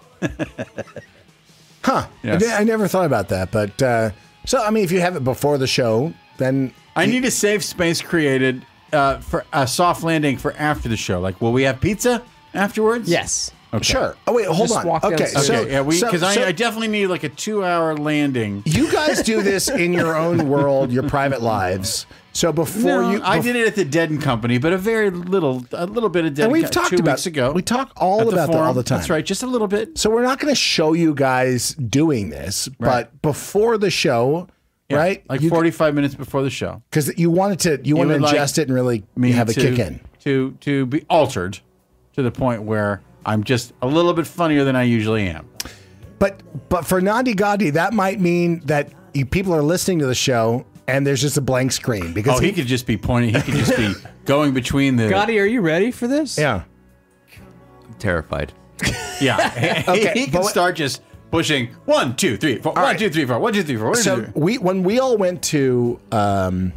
Huh. Yes. I, I never thought about that. But uh, so, I mean, if you have it before the show, then I need a safe space created uh, for a soft landing for after the show. Like, will we have pizza afterwards? Yes. Okay. sure. Oh, wait, hold Just on. walk Okay. downstairs. So, Okay. Yeah. We so- because so I, I definitely need like a two-hour landing. you guys do this in your own world, your private lives. So before No, you. I bef- did it at the Dead and Company, but a very little, a little bit of Dead And we've Co- talked two about weeks ago. We talk all at the about that all forum. the time. That's right, just a little bit. So we're not going to show you guys doing this, Right. but before the show, Yeah, right? like forty-five minutes before the show. Because you wanted to, you, want to would like ingest it and really Me have a to, kick in. to to be altered to the point where I'm just a little bit funnier than I usually am. But but for Nandi Gotti, that might mean that you, people are listening to the show and there's just a blank screen because Oh, he could just be pointing. He could just be going between the. Gotti, are you ready for this? yeah. Terrified. Yeah, Okay, he but can what- start just pushing one, two, three, four, one, right. two, three, four, one, two, three, four. one, two, So three, four. we when we all went to um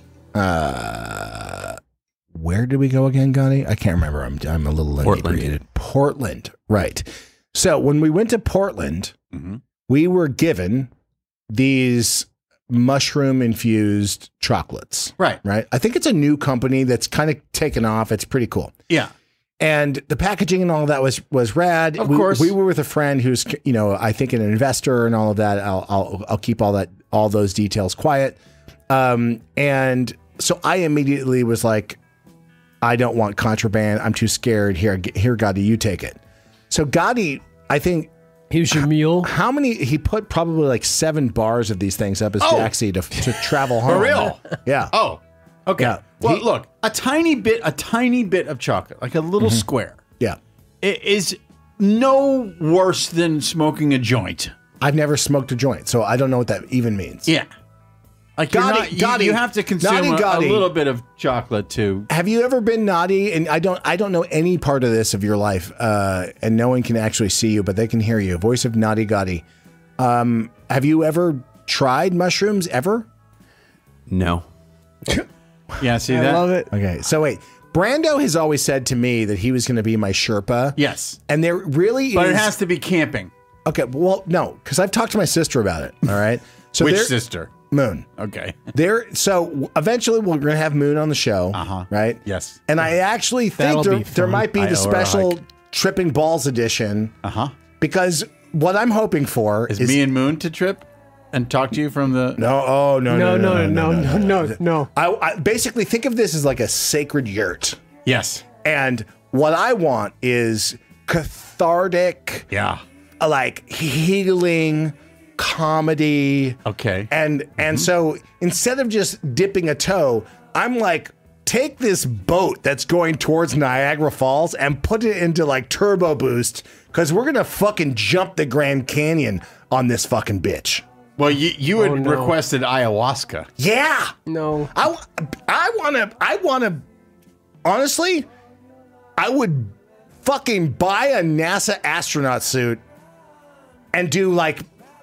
uh where did we go again, Gotti? I can't remember. I'm I'm a little Portland. inebriated. Portland, right? So when we went to Portland, Mhm. we were given these mushroom infused chocolates. Right. Right. I think it's a new company that's kind of taken off. It's pretty cool. Yeah. And the packaging and all of that was was rad. Of we, course. we were with a friend who's you know I think an investor and all of that. I'll I'll I'll keep all that all those details quiet. Um, and so I immediately was like, I don't want contraband. I'm too scared. Here, g- here, Gotti, you take it. So Gotti, I think Here's your mule. how many he put probably like seven bars of these things up his Oh. jacksie to to travel home. For real? Yeah. Oh, okay. Yeah. Well, He- look, a tiny bit, a tiny bit of chocolate, like a little Mm-hmm. square, Yeah. i- is no worse than smoking a joint. I've never smoked a joint, so I don't know what that even means. Yeah. Like you're Gotti- not, you, Gotti- you have to consume Naughty a, a Gotti. little bit of chocolate to. Have you ever been naughty? And I don't I don't know any part of this of your life, uh, and no one can actually see you, but they can hear you. Voice of Naughty Gotti. Um, have you ever tried mushrooms ever? No. Yeah, see I that? love it. Okay, so wait. Brando has always said to me that he was going to be my Sherpa. Yes. And there really But is. it has to be camping. Okay, well, no, because I've talked to my sister about it. All right. So Which there- sister? Moon. Okay. There. So eventually we're going to have Moon on the show. Uh huh. Right. Yes. And I actually think That'll there, be there fun. might be I the owe her a special hike. Tripping Balls edition. Uh huh. Because what I'm hoping for Is, is, me and Moon to trip and talk to you from the. no. Oh no no No, no no, no, no, no, no. I, I basically think of this as like a sacred yurt. Yes. And what I want is cathartic, Yeah. like healing comedy. Okay. And and so instead of just dipping a toe, I'm like, take this boat that's going towards Niagara Falls and put it into like turbo boost because we're gonna fucking jump the Grand Canyon on this fucking bitch. Well, you you had Oh, no. requested ayahuasca. Yeah. No. I I wanna I wanna honestly, I would fucking buy a NASA astronaut suit and do like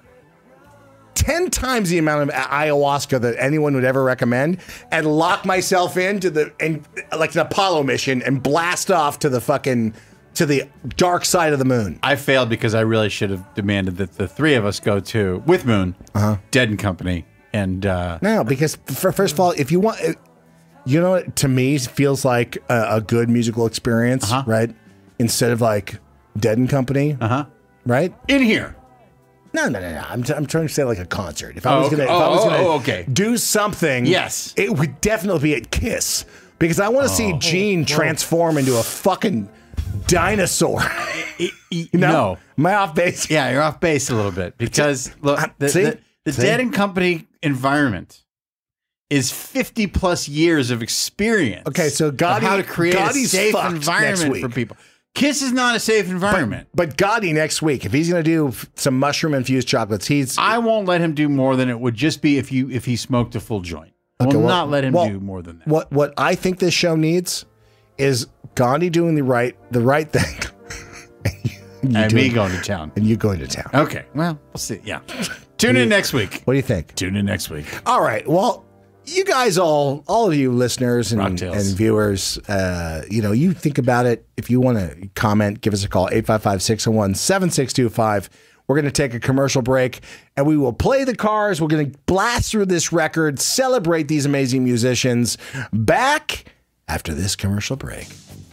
ten times the amount of ayahuasca that anyone would ever recommend and lock myself into the and like an Apollo mission and blast off to the fucking to the dark side of the moon. I failed because I really should have demanded that the three of us go to with Moon, uh-huh. Dead and Company, and uh, No, because for, first of all, if you want, you know, what to me feels like a, a good musical experience, Uh-huh. right? Instead of like Dead and Company, uh huh, right? in here. No, no, no, no. I'm, t- I'm trying to say like a concert. If I Oh, was okay. gonna, if Oh, I was oh, gonna oh, okay. do something, Yes. it would definitely be at Kiss because I want to see Gene transform into a fucking dinosaur. You know? No. Am I off base? Yeah, you're off base a little bit because look, Uh, the, see? the, the See? Dead and Company environment is fifty plus years of experience. Okay, so of Gotti- how to create Gotti's a safe fucked next environment week. for people. Kiss is not a safe environment. But Gotti next week, if he's gonna do f- some mushroom infused chocolates, he's I won't let him do more than it would just be if you if he smoked a full joint. I will Okay, well- not let him well, do more than that. What what I think this show needs is Gandhi doing the right the right thing. You And me doing- going to town. and you going to town. Okay, well, we'll see. Yeah. Tune in next week. What do you think? Tune in next week. All right. Well, you guys all, all of you listeners and, Rocktails. and viewers, uh, you know, you think about it. If you want to comment, give us a call, eight five five, six oh one, seven six two five. We're going to take a commercial break and we will play the Cars. We're going to blast through this record, celebrate these amazing musicians. Back after this commercial break.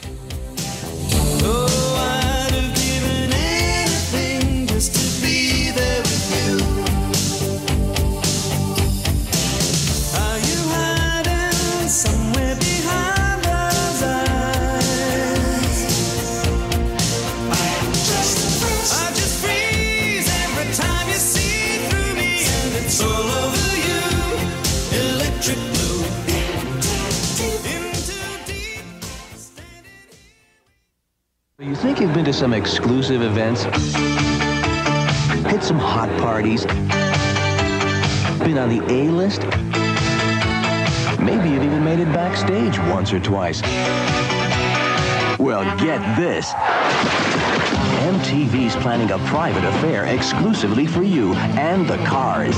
You think you've been to some exclusive events? Hit some hot parties? Been on the A-list? Maybe you've even made it backstage once or twice. Well, get this. M T V's planning a private affair exclusively for you and the Cars.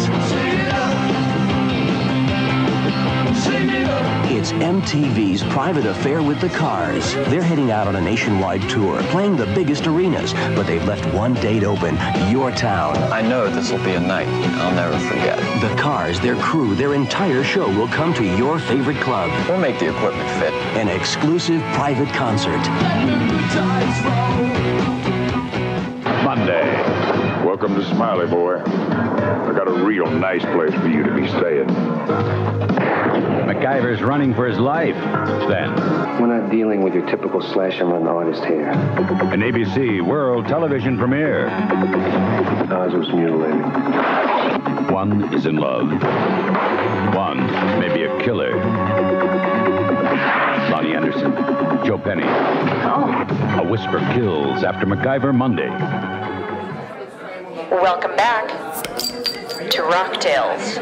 It's M T V's private affair with the Cars. They're heading out on a nationwide tour, playing the biggest arenas, but they've left one date open, your town. I know this will be a night I'll never forget. The Cars, their crew, their entire show will come to your favorite club. We'll make the equipment fit. An exclusive private concert. Monday. Welcome to Smiley, boy. I got a real nice place for you to be staying. MacGyver's running for his life, then. We're not dealing with your typical slash and run artist here. An A B C World Television premiere. Ours was mutilated. One is in love. One may be a killer. Lonnie Anderson, Joe Penny. A Whisper Kills after MacGyver Monday. Welcome back to Rocktails.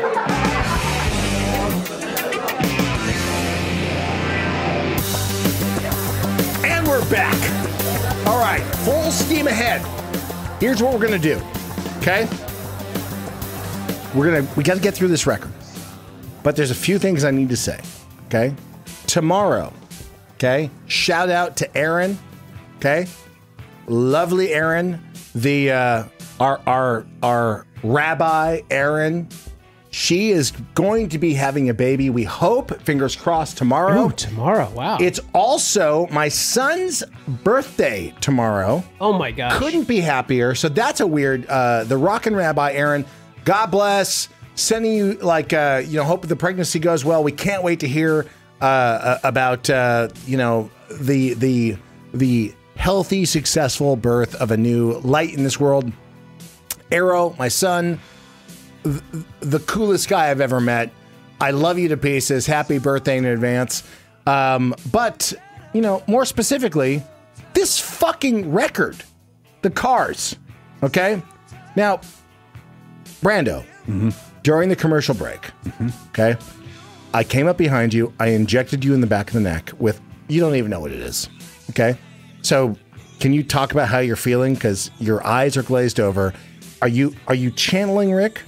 And we're back. All right, full steam ahead. Here's what we're gonna do. Okay? We're gonna we gotta get through this record. But there's a few things I need to say. Okay? Tomorrow, okay? Shout out to Aaron. Okay? Lovely Aaron, the uh our our our Rabbi Aaron. She is going to be having a baby. We hope, fingers crossed, tomorrow. Ooh, tomorrow. Wow. It's also my son's birthday tomorrow. Oh my gosh. Couldn't be happier. So that's a weird. Uh, the Rockin' Rabbi Aaron. God bless. Sending you like uh, you know. Hope the pregnancy goes well. We can't wait to hear uh, about uh, you know the the the healthy, successful birth of a new light in this world. Arrow, my son. The coolest guy I've ever met. I love you to pieces. Happy birthday in advance. Um, but, you know, more specifically, this fucking record, the Cars. Okay? Now, Brando, mm-hmm. during the commercial break, mm-hmm. okay, I came up behind you. I injected you in the back of the neck with, you don't even know what it is. Okay? So, can you talk about how you're feeling? Because your eyes are glazed over. Are you are you channeling Rick?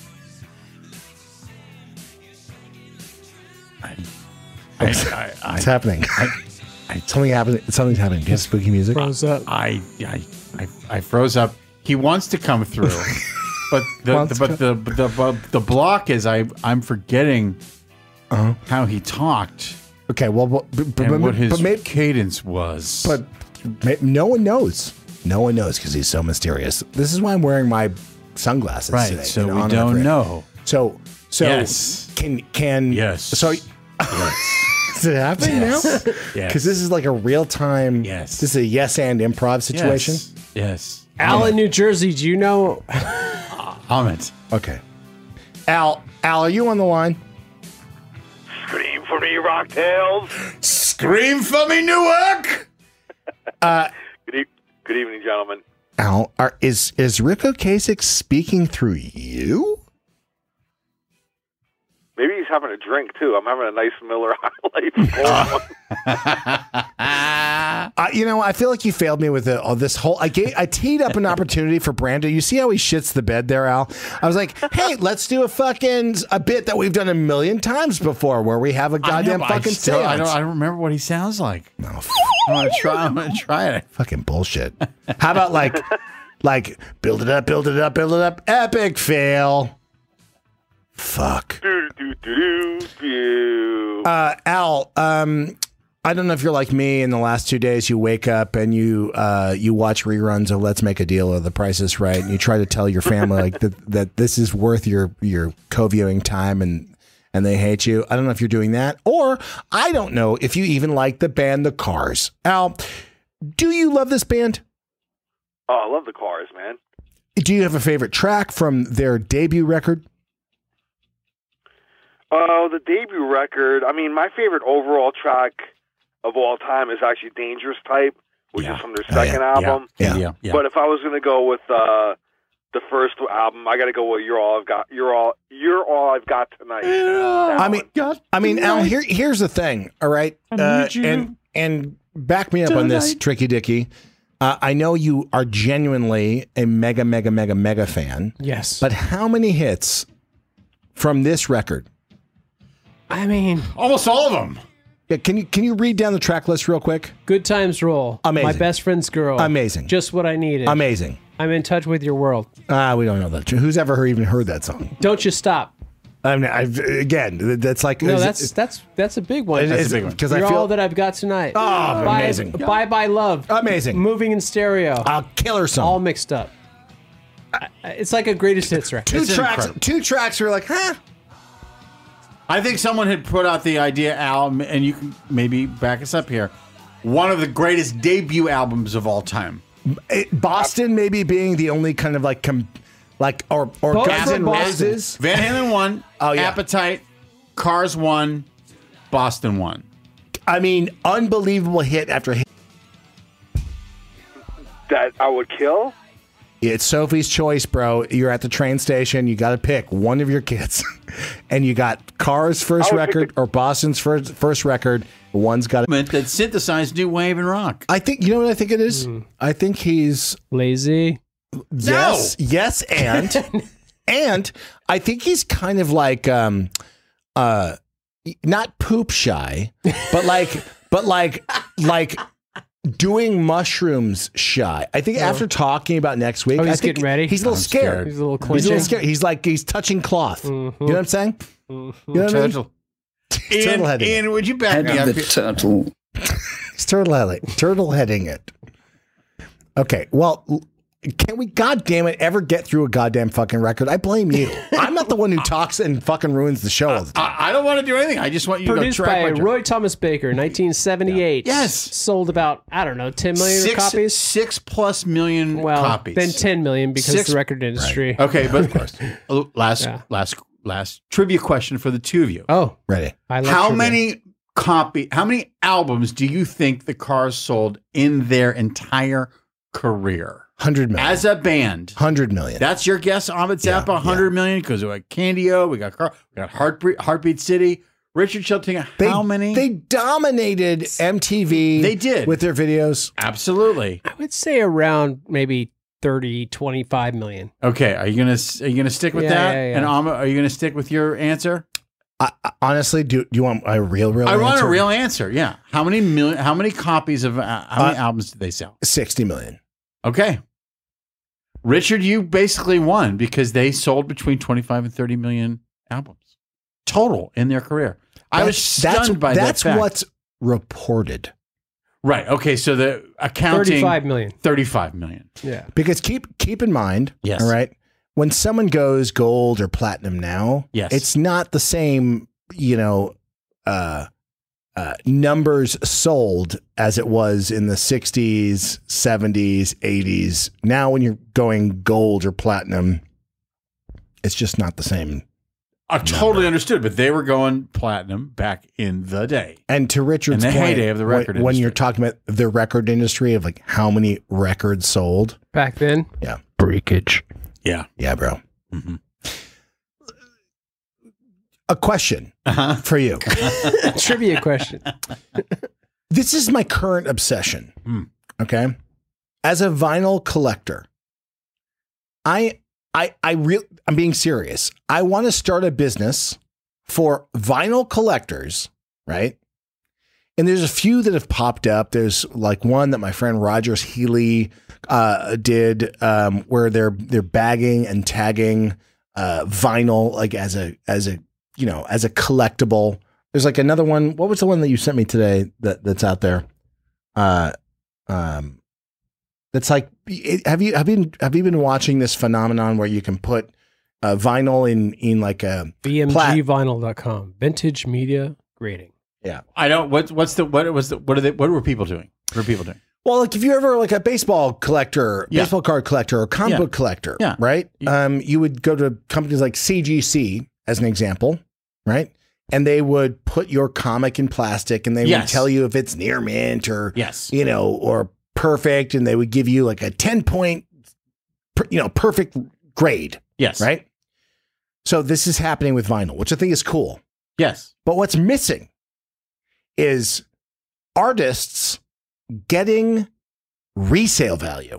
I, I, I, What's happening? I, I, Something happened. Something's happening. Do you have spooky music? Froze up. I, I, I, I froze up. He wants to come through, but the, the but the, the the the block is I I'm forgetting uh-huh. how he talked. Okay, well, but, but, and but, what his but maybe, cadence was. But no one knows. No one knows because he's so mysterious. This is why I'm wearing my sunglasses right, today. So in we honor of don't Rick. know. So so yes. can can yes. So. Yes. Is it happening yes. now? Yes. Because this is like a real time. Yes. This is a yes and improv situation. Yes. yes. Al in New Jersey, do you know? Comment. Okay. Al, Al, are you on the line? Scream for me, Rocktails. Scream for me, Newark. uh, good, e- good evening, gentlemen. Al, are, is is Rick Ocasek speaking through you? Maybe he's having a drink too. I'm having a nice Miller High Life. uh, you know, I feel like you failed me with the, all this whole. I gave, I teed up an opportunity for Brando. You see how he shits the bed there, Al? I was like, hey, let's do a fucking a bit that we've done a million times before, where we have a goddamn I know, fucking I still, I seance. don't. I don't remember what he sounds like. No, I want to try. I'm gonna try it. Fucking bullshit. How about like, like build it up, build it up, build it up. Epic fail. Fuck. Do, do, do, do, do. Uh, Al, um, I don't know if you're like me. In the last two days, you wake up and you uh, you watch reruns of Let's Make a Deal or The Price is Right, and you try to tell your family like that, that this is worth your your co-viewing time, and and they hate you. I don't know if you're doing that, or I don't know if you even like the band The Cars. Al, do you love this band? Oh, I love the Cars, man. Do you have a favorite track from their debut record? Oh, uh, the debut record. I mean, my favorite overall track of all time is actually Dangerous Type, which yeah. is from their second oh, yeah. album. Yeah. Yeah. yeah. But if I was going to go with uh, the first album, I got to go with "You're All I've Got." You're all. You're all I've got tonight. Yeah. I mean, I mean, Al. Here, here's the thing. All right, uh, and and back me up tonight. on this, Tricky Dicky. Uh, I know you are genuinely a mega, mega, mega, mega fan. Yes. But how many hits from this record? I mean, almost all of them. Yeah, can you can you read down the track list real quick? Good Times Roll. Amazing. My Best Friend's Girl. Amazing. Just What I Needed. Amazing. I'm in Touch with Your World. Ah, uh, we don't know that. Who's ever even heard that song? Don't You Stop. I mean, I've, again, that's like no, is, that's is, that's that's a big one. That's is, a big one because You're I feel all that I've got tonight. Oh, bye, amazing! Bye Bye Love. Amazing. Moving in Stereo. A killer song. All mixed up. It's like a greatest hits record. Two it's tracks. Incredible. Two tracks. Are like, huh? I think someone had put out the idea, Al, and you can maybe back us up here. One of the greatest debut albums of all time. It, Boston, maybe being the only kind of like, com, like or or Both Guns from N' Boston. Roses. Van Halen won. Oh yeah. Appetite. Cars won. Boston won. I mean, unbelievable hit after hit. That I would kill. It's Sophie's Choice, bro. You're at the train station. You got to pick one of your kids, and you got Cars' first record or Boston's first first record. One's got it that synthesized new wave and rock. I think you know what I think it is. Mm. I think he's lazy. Yes, no. yes, and and I think he's kind of like um uh not poop shy, but like but like like doing mushrooms shy. I think Oh. after talking about next week, Oh, I he's think getting ready? He's a little I'm scared. scared. He's a little He's a little clinching. scared. He's like he's touching cloth. Mhm. You know what I'm saying? Mhm. You know what I mean? Turtle. He's Ian, turtle-heading it. Ian, would you back Head me of up? the here? turtle. He's turtle heading, turtle heading it. Okay, well, l- can we, goddamn it, ever get through a goddamn fucking record? I blame you. I'm not the one who talks and fucking ruins the show all the time. I, I don't want to do anything. I just want you Produced to go track by my Roy Thomas Baker, nineteen seventy-eight. Yes. Sold about, I don't know, ten million Six- copies? Six plus million well, copies. then ten million because Six- the record industry. Okay, but last Yeah. last last trivia question for the two of you. Oh, ready. I love How trivia. many copy? How many albums do you think the Cars sold in their entire career Hundred million. as a band? Hundred million. That's your guess, Ahmed Zappa. Yeah, Hundred million because we got Candio, we got Car, we got Heartbeat, Heartbeat City. Richard Sheltinga. They, How many? They dominated M T V. They did. with their videos. Absolutely. I would say around maybe thirty, twenty-five million. Okay, are you gonna are you gonna stick with Yeah, that? yeah, yeah. And Ahmed, are you gonna stick with your answer? I, I- honestly, do, do you want a real, real? I want answer? a real answer. Yeah. How many million? How many copies of uh, how many Uh, albums did they sell? Sixty million. Okay. Richard, you basically won because they sold between twenty-five and thirty million albums total in their career. I was stunned that's, by that's that fact. what's reported. Right. Okay. So the accounting thirty-five million. thirty-five million. Yeah. Because keep keep in mind, Yes. all right, when someone goes gold or platinum now, Yes. it's not the same, you know, uh, uh, numbers sold as it was in the sixties, seventies, eighties. Now, when you're going gold or platinum, it's just not the same. I totally understood, but they were going platinum back in the day. And to Richard's In the point, heyday of the when- record when, you're industry. talking about the record industry of like how many records sold, Back then. yeah, Breakage. Yeah. yeah, bro. Mhm. A question Uh-huh. for you. Trivia question. This is my current obsession. Hmm. Okay. As a vinyl collector, I I I real I'm being serious. I want to start a business for vinyl collectors, right? And there's a few that have popped up. There's like one that my friend Rogers Healy uh, did, um, where they're they're bagging and tagging uh, vinyl like as a as a you know as a collectible. There's like another one. What was the one that you sent me today that that's out there? Uh, um, that's like it, have you have you have you been watching this phenomenon where you can put uh, vinyl in in like a B M G plat- vinyl dot com. Vintage media grading. yeah. I don't. What? What's the? What was the? What are they? What were people doing? What were people doing? Well, like if you're ever like a baseball collector, Yeah. baseball card collector, or comic Yeah. book collector, Yeah. right? Um, you would go to companies like C G C as an example, right? And they would put your comic in plastic, and they would Yes. tell you if it's near mint or Yes. you know, or perfect, and they would give you like a ten point, per- you know, perfect grade, Yes. right? So this is happening with vinyl, which I think is cool. Yes. But what's missing is artists getting resale value.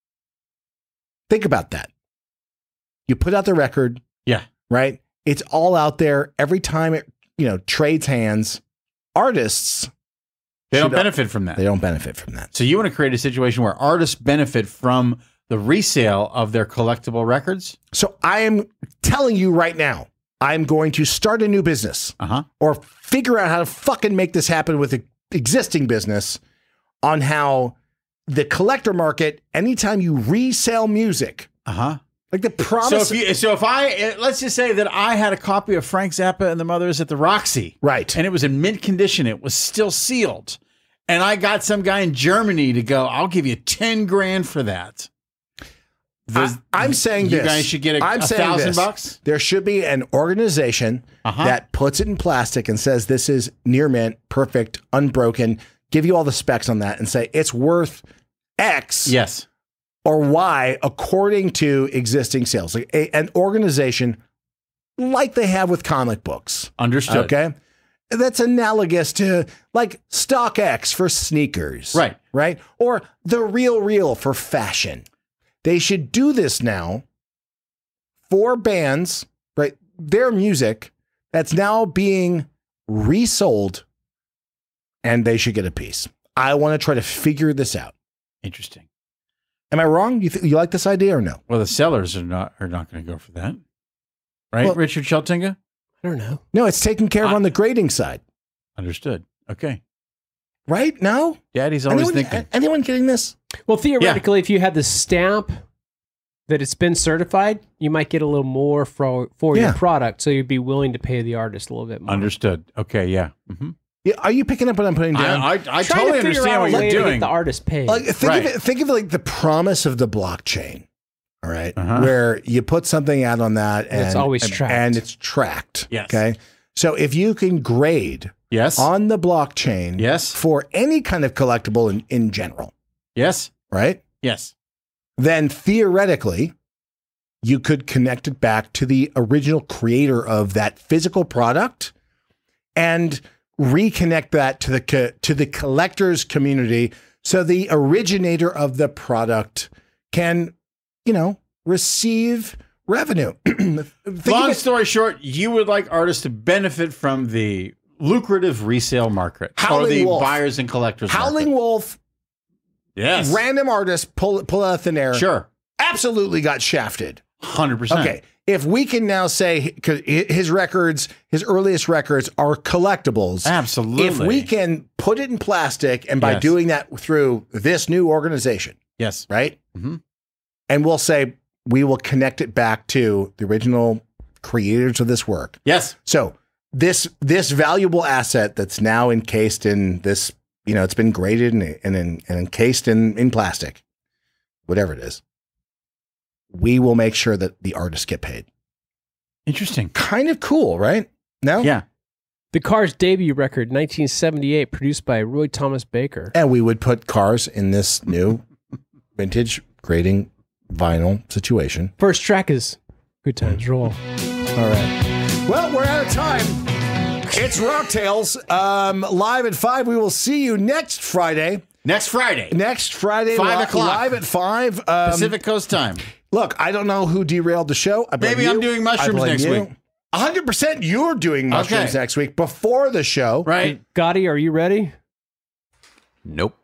Think about that. You put out the record, Yeah. right? It's all out there. Every time it, you know, trades hands, artists, They don't should- benefit from that. they don't benefit from that. So you want to create a situation where artists benefit from the resale of their collectible records? So I am telling you right now, I'm going to start a new business Uh-huh. or figure out how to fucking make this happen with an existing business on how the collector market, anytime you resell music, Uh-huh. like the promise. So if you, so if I eh, let's just say that I had a copy of Frank Zappa and the Mothers at the Roxy, right, and it was in mint condition, it was still sealed, and I got some guy in Germany to go, I'll give you ten grand for that. Does- I, am saying you this. guys should get a, I'm a saying thousand this. bucks. There should be an organization Uh-huh. that puts it in plastic and says this is near mint, perfect, unbroken. Give you all the specs on that and say it's worth X. Yes. Or Y according to existing sales. Like a, an organization like they have with comic books. Understood. Okay. That's analogous to like StockX for sneakers. Right. Right. Or The Real Real for fashion. They should do this now for bands, right? Their music that's now being resold, and they should get a piece. I want to try to figure this out. Interesting. Am I wrong? You th- you like this idea or no? Well, the sellers are not are not going to go for that, right, Well- Richard Sheltinga? I don't know. No, it's taken care of on the grading side, Understood. Okay. right? No? Daddy's always anyone, thinking. a- anyone getting this? Well, theoretically, if you had the stamp that it's been certified, you might get a little more for for Yeah. your product, so you'd be willing to pay the artist a little bit more. Understood. Okay. Yeah. hmm Yeah, are you picking up what I'm putting down? I, I, I Trying totally to figure understand out what a way you're to get doing. the artist paid. Like think Right. of it, think of it like the promise of the blockchain. All right, Uh-huh. where you put something out on that, and And it's always and, tracked. and it's tracked. Yes. Okay. So if you can grade Yes. on the blockchain, Yes. for any kind of collectible in, in general, Yes. right? Yes. Then theoretically, you could connect it back to the original creator of that physical product and reconnect that to the co- to the collectors community, so the originator of the product can, you know, receive revenue. Think of Long it- story short, you would like artists to benefit from the lucrative resale market or Howling the Wolf. buyers and collectors Howling market. Wolf, Yes. random artist pull pull out of thin air. Sure. Absolutely got shafted. one hundred percent. Okay. If we can now say, because his records, his earliest records are collectibles. Absolutely. If we can put it in plastic, and by Yes. doing that through this new organization, Yes. right? Mhm. And we'll say we will connect it back to the original creators of this work. Yes. So this this valuable asset that's now encased in this, you know, it's been graded and, and, and encased in, in plastic, whatever it is. We will make sure that the artists get paid. Interesting. Kind of cool, right? No? Yeah. The Cars debut record, nineteen seventy-eight, produced by Roy Thomas Baker. And we would put Cars in this new vintage grading vinyl situation. First track is Good Times Roll. All right. Well, we're out of time. It's Rock Tales. Um, live at five. We will see you next Friday. Next Friday. Next Friday, Five li- o'clock. live at five. Um, Pacific Coast time. Look, I don't know who derailed the show. I blame Maybe I'm you. doing I mushrooms blame next you. week. one hundred percent you're doing mushrooms Okay. next week before the show. Right. Gotti, are you ready? Nope.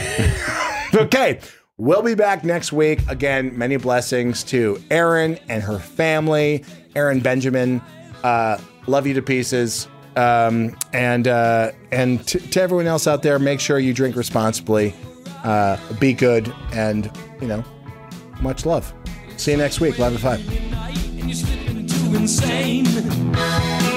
Okay. We'll be back next week. Again, many blessings to Erin and her family. Erin Benjamin, uh, love you to pieces. Um, and uh, and to, to everyone else out there, make sure you drink responsibly, uh, be good, and, you know, much love. See you next week, live at five. And you're slipping too insane.